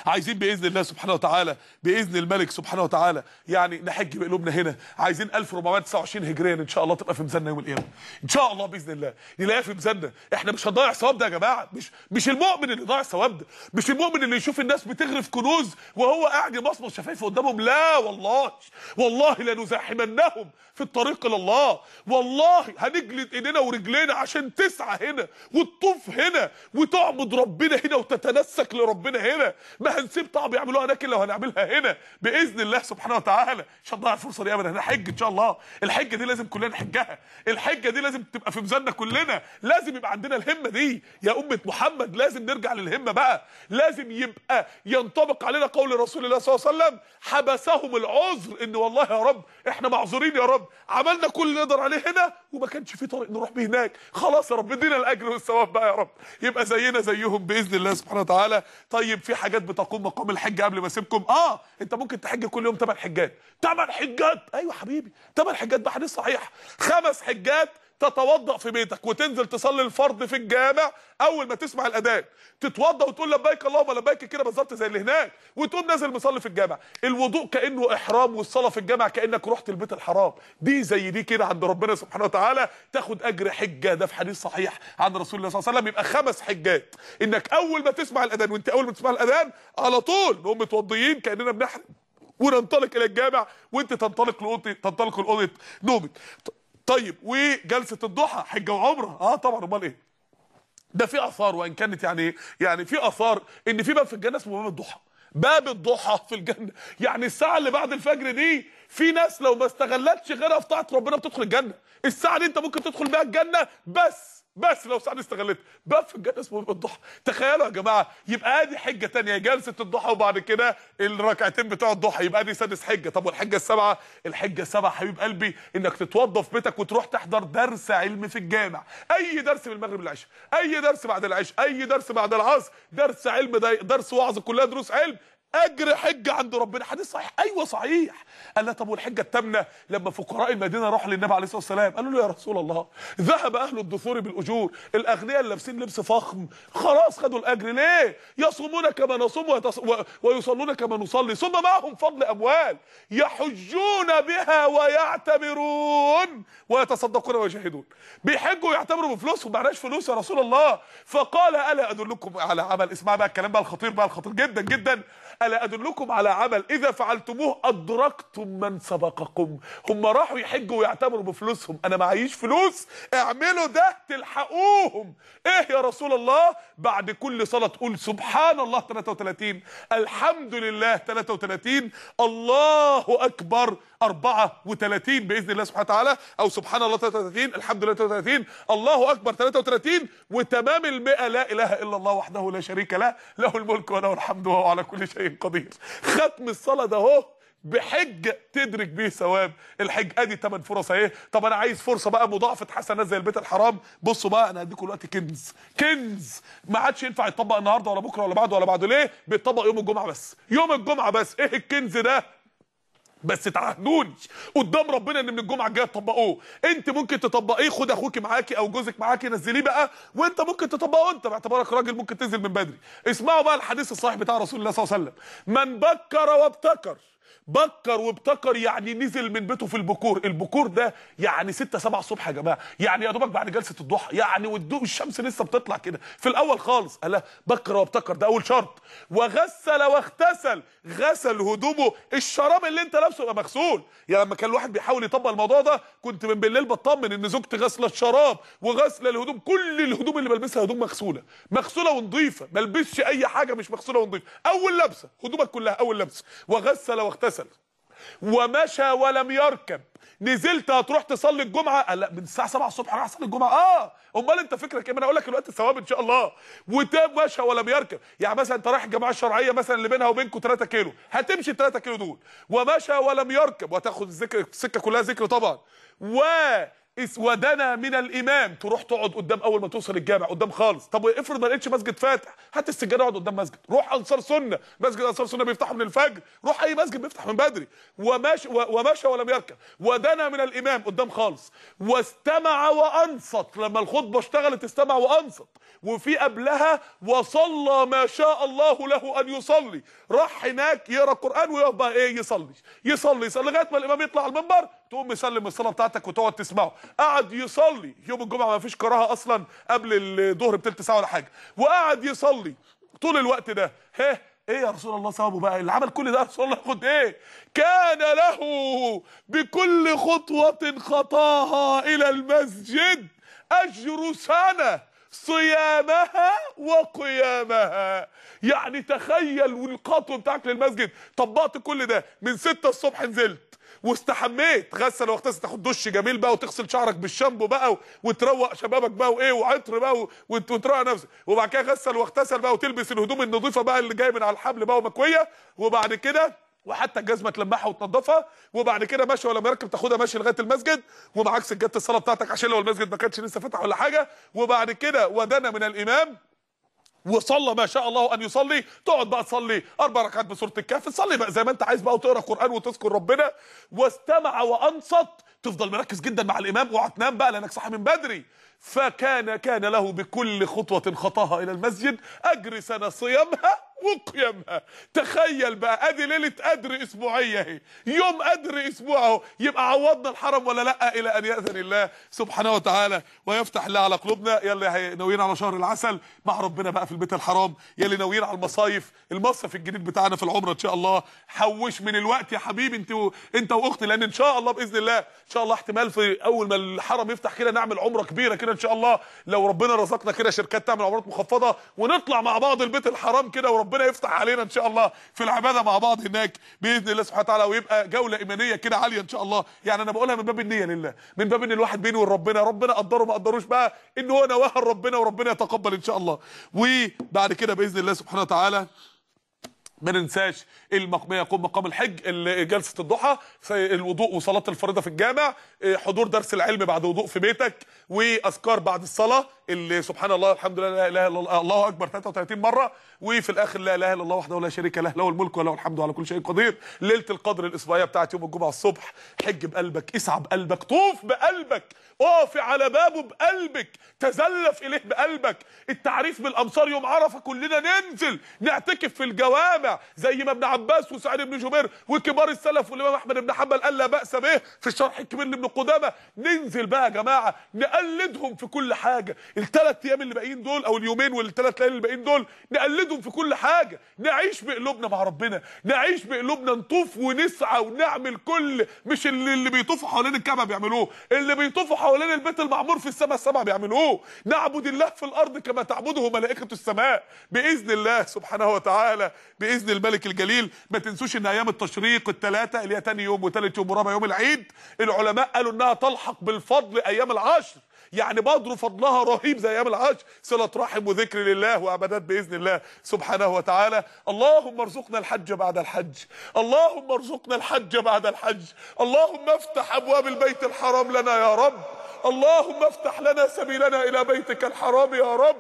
عايزين باذن الله سبحانه وتعالى، باذن الملك سبحانه وتعالى يعني نحج بقلوبنا هنا. عايزين ألف وأربعمائة وتسعة وعشرين هجريا ان شاء الله تبقى في ميزاننا يوم القيامه ان شاء الله باذن الله، نلاقيها في ميزاننا. احنا مش هنضيع الثواب ده يا جماعه، مش مش المؤمن اللي ضايع الثواب ده، مش المؤمن اللي يشوف الناس بتغرف كنوز وهو قاعد يمصمص شفايفه قدامهم. لا والله، والله لنزاحمنهم في الطريق الى الله. والله هنجلد ايدينا ورجلينا عشان تسعى هنا وتطوف هنا وتعبد ربنا هنا وتتنسك لربنا هنا. ما هنسيب طعم يعملوها هناك الا وهنعملها هنا باذن الله سبحانه وتعالى. مش هنضيع الفرصه دي ابدا. هنحج ان شاء الله. الحجه دي لازم كلنا نحجها، الحجه دي لازم تبقى في ميزاننا كلنا، لازم يبقى عندنا الهمه دي يا امه محمد. لازم نرجع للهمه بقى، لازم يبقى ينطبق علينا قول رسول الله صلى الله عليه وسلم: حبسهم العذر، ان والله يا رب احنا معذورين يا رب، عملنا كل اللي نقدر عليه هنا وما كانش في طريق نروح بيه هناك، خلاص يا رب ادينا الاجر والثواب بقى يا رب، يبقى زينا زيهم باذن الله سبحانه وتعالى. طيب في حاجات بتقوم مقام الحج قبل ما اسيبكم. اه انت ممكن تحج كل يوم ثمان حجات. ثمان حجات؟ ايوه حبيبي، ثمان حجات ده حديث صحيح. خمس حجات تتوضأ في بيتك وتنزل تصلي الفرض في الجامع. اول ما تسمع الاذان تتوضأ وتقول لبيك اللهم لبيك كده بالظبط زي اللي هناك، وتقوم نازل مصلي في الجامع. الوضوء كانه احرام، والصلاه في الجامع كانك رحت البيت الحرام. دي زي دي كده عند ربنا سبحانه وتعالى، تاخد اجر حجه. ده في حديث صحيح عن رسول الله صلى الله عليه وسلم. يبقى خمس حجات، انك اول ما تسمع الاذان، وانت اول ما تسمع الاذان على طول نقوم متوضيين كاننا بنحرم وننطلق الى الجامع، وانت تنطلق لاوضه تنطلق لاوضه نومك. طيب وجلسه الضحى حجه وعمره؟ اه طبعا، امال ايه؟ ده في اثار، وان كانت يعني يعني في اثار ان في باب في الجنه اسمه باب الضحى. باب الضحى في الجنه، يعني الساعه اللي بعد الفجر دي في ناس لو ما استغلتش غيرها في طاعه ربنا بتدخل الجنه. الساعه دي انت ممكن تدخل بيها الجنه بس بس لو ساعه استغلتها. باب في الجنه اسمه باب الضحى. تخيلوا يا جماعه، يبقى ادي حجه ثانيه جلسه الضحى، وبعد كده الركعتين بتوع الضحى، يبقى ادي سادس حجه. طب والحجه السبعه؟ الحجه السبعه حبيب قلبي انك تتوضى في بيتك وتروح تحضر درس علم في الجامع. اي درس من المغرب للعشاء، اي درس بعد العشاء، اي درس بعد العصر، درس علم، درس وعظ، كلها دروس علم. اجر حجه عند ربنا. حديث صحيح. ايوه صحيح. قال لا طب والحجه الثامنه؟ لما فقراء المدينه راحوا للنبي عليه الصلاه والسلام قالوا له: يا رسول الله، ذهب اهل الدثور بالاجور، الاغنياء اللي لابسين لبس فخم خلاص خدوا الاجر، ليه؟ يصومون كما نصوم ويتص... و... ويصلون كما نصلي، ثم معهم فضل اموال يحجون بها ويعتمرون ويتصدقون ويجاهدون. بيحجوا ويعتمروا بفلوسهم، معناش فلوس يا رسول الله. فقال: الا ادلكم على عمل؟ اسمع بقى الكلام بقى الخطير بقى الخطير جدا جدا. الا ادلكم على عمل اذا فعلتموه ادركتم من سبقكم؟ هم راحوا يحجوا ويعتمروا بفلوسهم، انا معيش فلوس، اعملوا ده تلحقوهم. ايه يا رسول الله؟ بعد كل صلاه تقول سبحان الله ثلاثة وثلاثين، الحمد لله ثلاثة وثلاثين، الله اكبر أربعة وثلاثين باذن الله سبحانه وتعالى، او سبحان الله ثلاثة وثلاثين، الحمد لله ثلاثة وثلاثين، الله اكبر ثلاثة وثلاثين، وتمام المئة لا اله الا الله وحده لا شريك له، له الملك وله الحمد وهو على كل شيء قدير. ختم الصلاه ده اهو بحجه تدرك بيه ثواب الحج. ادي ثمان فرص اهي. طب انا عايز فرصه بقى مضاعفه حسنات زي البيت الحرام. بصوا بقى انا هديكم دلوقتي كنز، كنز ما عادش ينفع يتطبق النهارده ولا بكره ولا بعده ولا بعده. ليه؟ بيتطبق يوم الجمعه بس، يوم الجمعه بس. ايه الكنز ده؟ بس تعهدوني قدام ربنا ان من الجمعه الجايه تطبقوه. انت ممكن تطبقيه، خد اخوكي معاكي او جوزك معاكي نزليه بقى، وانت ممكن تطبقه انت باعتبارك راجل ممكن تنزل من بدري. اسمعوا بقى الحديث الصحيح بتاع رسول الله صلى الله عليه وسلم: من بكر وابتكر. بكر وابتكر يعني نزل من بيته في البكور. البكور ده يعني ستة سبعة الصبح يا جماعه، يعني يا دوبك بعد جلسه الضحى، يعني والضوء الشمس لسه بتطلع كده في الاول خالص. قال بكر وابتكر، ده اول شرط. وغسل واغتسل، غسل هدومه، الشراب اللي انت لابسه يبقى مغسول. يعني لما كان الواحد بيحاول يطبق الموضوع ده كنت من بالليل بطمن ان زوجتي غسله الشراب وغسله الهدوم، كل الهدوم اللي بلبسها هدوم مغسوله، مغسوله ونظيفه، ما البسش اي حاجه مش مغسوله ونظيفه. اول لبسه هدومك كلها اول لبسه. وغسل واغتسل ومشى ولم يركب. نزلت هتروح تصلي الجمعه؟ قال لا، من الساعه سبعة الصبح راح اصلي الجمعه. اه امال انت فكرك ايه؟ ما انا اقول لك الوقت الثواب ان شاء الله. ومشى ولم يركب، يعني مثلا انت رايح الجماعه الشرعيه مثلا اللي بينها وبينكم ثلاثة كيلو، هتمشي ال ثلاثة كيلو دول. ومشى ولم يركب، وتاخد الذكر السكه كلها ذكر طبعا. و ودنا من الامام، تروح تقعد قدام اول ما توصل الجامع قدام خالص. طب افرض ما لقيتش مسجد فاتح، هات السجاده اقعد قدام مسجد، روح انصار سنه، مسجد انصار سنه بيفتحوا من الفجر، روح اي مسجد بيفتح من بدري. وماشي ومشى ولم يركب، ودنا من الامام قدام خالص، واستمع وانصت، لما الخطبه اشتغلت استمع وانصت. وفي قبلها وصلى ما شاء الله له ان يصلي، راح هناك يقرا القران ويقف بقى ايه يصلي يصلي يصلي لغايه ما الامام يطلع على المنبر، تقوم مسلم الصلاه بتاعتك وتقعد تسمعه. قعد يصلي يوم الجمعه، ما فيش كراهه اصلا قبل الظهر بتلت ساعه ولا حاجه، وقعد يصلي طول الوقت ده. ها ايه يا رسول الله ثوابه بقى اللي عمل كل ده؟ يا رسول الله ياخد ايه؟ كان له بكل خطوه خطاها الى المسجد اجر سنه صيامها وقيامها. يعني تخيل، والخطوه بتاعك للمسجد طبقت كل ده، من ستة الصبح نزلت واستحميت، غسل واغتسل، تاخد دش جميل بقى وتغسل شعرك بالشامبو بقى وتروق شبابك بقى وايه وعطر بقى وتروق نفسك، وبعد كده غسل واغتسل بقى وتلبس الهدوم النظيفه بقى اللي جايه من على الحبل بقى ومكويه، وبعد كده وحتى الجزمه تلمعها وتنضفها، وبعد كده ماشي ولا مركب تاخدها ماشي لغايه المسجد، ومعاك سجاده الصلاه بتاعتك عشان لو المسجد ما كانش لسه فتح ولا حاجه، وبعد كده ودنا من الامام وصلى ما شاء الله ان يصلي، تقعد بقى تصلي اربع ركعات بسوره الكهف، تصلي بقى زي ما انت عايز بقى وتقرا قران وتذكر ربنا. واستمع وانصت، تفضل مركز جدا مع الامام، اوعى تنام بقى لانك صاحي من بدري. فكان كان له بكل خطوه خطاها الى المسجد اجر سنه صيامها وقيامها. تخيل بقى، ادي ليله قدر اسبوعيه اهي، يوم قدر اسبوع اهو، يبقى عوضنا الحرم ولا لا؟ الى ان ياذن الله سبحانه وتعالى ويفتح الله على قلوبنا. يلا ناويين على شهر العسل مع ربنا بقى في البيت الحرام، يلي ناويين على المصايف، المصيف الجديد بتاعنا في العمره ان شاء الله، حوش من الوقت يا حبيبي انت و... انت واختي، لان ان شاء الله باذن الله ان شاء الله احتمال في اول ما الحرم يفتح كده نعمل عمره كبيره كده ان شاء الله، لو ربنا رزقنا كده شركات تعمل عمرات مخفضه ونطلع مع بعض البيت الحرام كده، وربنا يفتح علينا ان شاء الله في العباده مع بعض هناك باذن الله سبحانه وتعالى، ويبقى جوله ايمانيه كده عاليه ان شاء الله. يعني انا بقولها من باب النيه لله، من باب ان الواحد بينه وربنا، ربنا قدره ما قدروش بقى ان هو نواها ربنا، وربنا يتقبل ان شاء الله. وبعد كده باذن الله سبحانه وتعالى ما ننساش المقام يقوم مقام الحج، جلسه الضحى، الوضوء وصلاه الفريضه في الجامع، حضور درس العلم بعد وضوء في بيتك، واذكار بعد الصلاه اللي سبحان الله الحمد لله لا اله الا الله الله اكبر ثلاثة وثلاثين مره، وفي الاخر لا اله الا الله وحده لا شريك له له الملك وله الحمد على كل شيء قدير. ليله القدر الاسبوعيه بتاعت يوم الجمعه الصبح، حج بقلبك، اسعى بقلبك، طوف بقلبك، اقف على بابه بقلبك، تزلف اليه بقلبك. التعريف بالامصار يوم عرفه كلنا ننزل نعتكف في الجوامع زي ما ابن عباس وسعيد بن جبير وكبار السلف والامام احمد بن حنبل قال لا باس به في الشرح الكبير لابن قدامه. ننزل بقى يا جماعه نقلدهم في كل حاجه، الثلاث ايام اللي باقيين دول او اليومين والثلاث ليالي اللي باقيين دول نقلدهم في كل حاجه، نعيش بقلوبنا مع ربنا، نعيش بقلوبنا، نطوف ونسعى ونعمل كل، مش اللي, اللي بيطوفوا حوالين الكعبه بيعملوه، اللي بيطوفوا حوالين البيت المعمور في السماء السبعه بيعملوه. نعبد الله في الارض كما تعبده ملائكه السماء باذن الله سبحانه وتعالى، باذن الملك الجليل. ما تنسوش ان ايام التشريق الثلاثه اللي هي ثاني يوم وثالث يوم ورابع يوم العيد، العلماء قالوا انها تلحق بالفضل ايام العشر، يعني بدر فضلها رهيب زي ايام العشر، صله رحم وذكر لله وعبادات باذن الله سبحانه وتعالى. اللهم ارزقنا الحج بعد الحج، اللهم ارزقنا الحج بعد الحج، اللهم افتح ابواب البيت الحرام لنا يا رب، اللهم افتح لنا سبيلنا الى بيتك الحرام يا رب.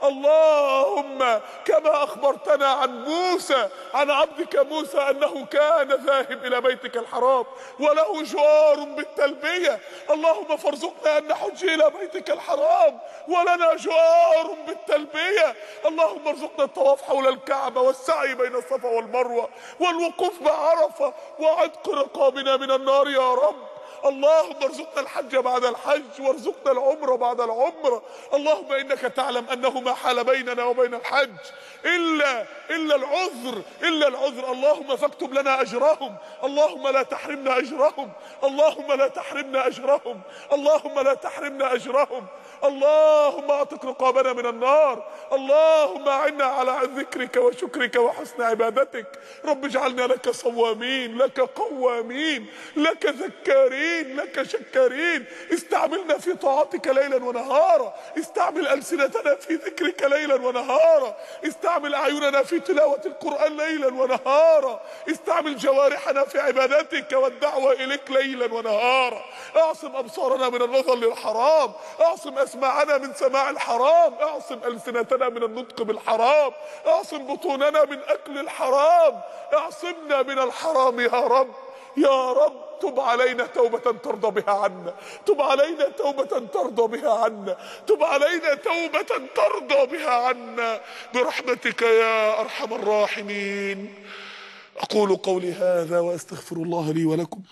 اللهم كما اخبرتنا عن موسى، عن عبدك موسى انه كان ذاهب الى بيتك الحرام وله جوار بالتلبيه، اللهم فارزقنا ان نحج الى بيتك الحرام ولنا جوار بالتلبيه. اللهم ارزقنا الطواف حول الكعبه والسعي بين الصفا والمروه والوقوف بعرفه وعتق رقابنا من النار يا رب. اللهم ارزقنا الحج بعد الحج وارزقنا العمره بعد العمره. اللهم انك تعلم انه ما حال بيننا وبين الحج الا الا العذر الا العذر. اللهم فاكتب لنا اجرهم، اللهم لا تحرمنا اجرهم، اللهم لا تحرمنا اجرهم، اللهم لا تحرمنا اجرهم. اللهم اعتق رقابنا من النار. اللهم اعنا على ذكرك وشكرك وحسن عبادتك. رب اجعلنا لك صوامين، لك قوامين، لك ذكارين، لك شكارين. استعملنا في طاعتك ليلا ونهارا، استعمل ألسنتنا في ذكرك ليلا ونهارا، استعمل أعيننا في تلاوة القرآن ليلا ونهارا، استعمل جوارحنا في عبادتك والدعوة إليك ليلا ونهارا. اعصم أبصارنا من النظر للحرام، اعصم أسماعنا من سماع الحرام، اعصم ألسنتنا من النطق بالحرام، اعصم بطوننا من أكل الحرام، اعصمنا من الحرام يا رب. يا رب تب علينا توبة ترضى بها عنا، تب علينا توبة ترضى بها عنا، تب علينا توبة ترضى بها عنا برحمتك يا أرحم الراحمين. أقول قولي هذا وأستغفر الله لي ولكم.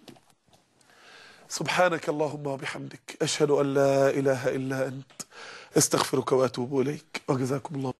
سبحانك اللهم وبحمدك، أشهد أن لا إله إلا أنت، أستغفرك وأتوب إليك، وجزاكم الله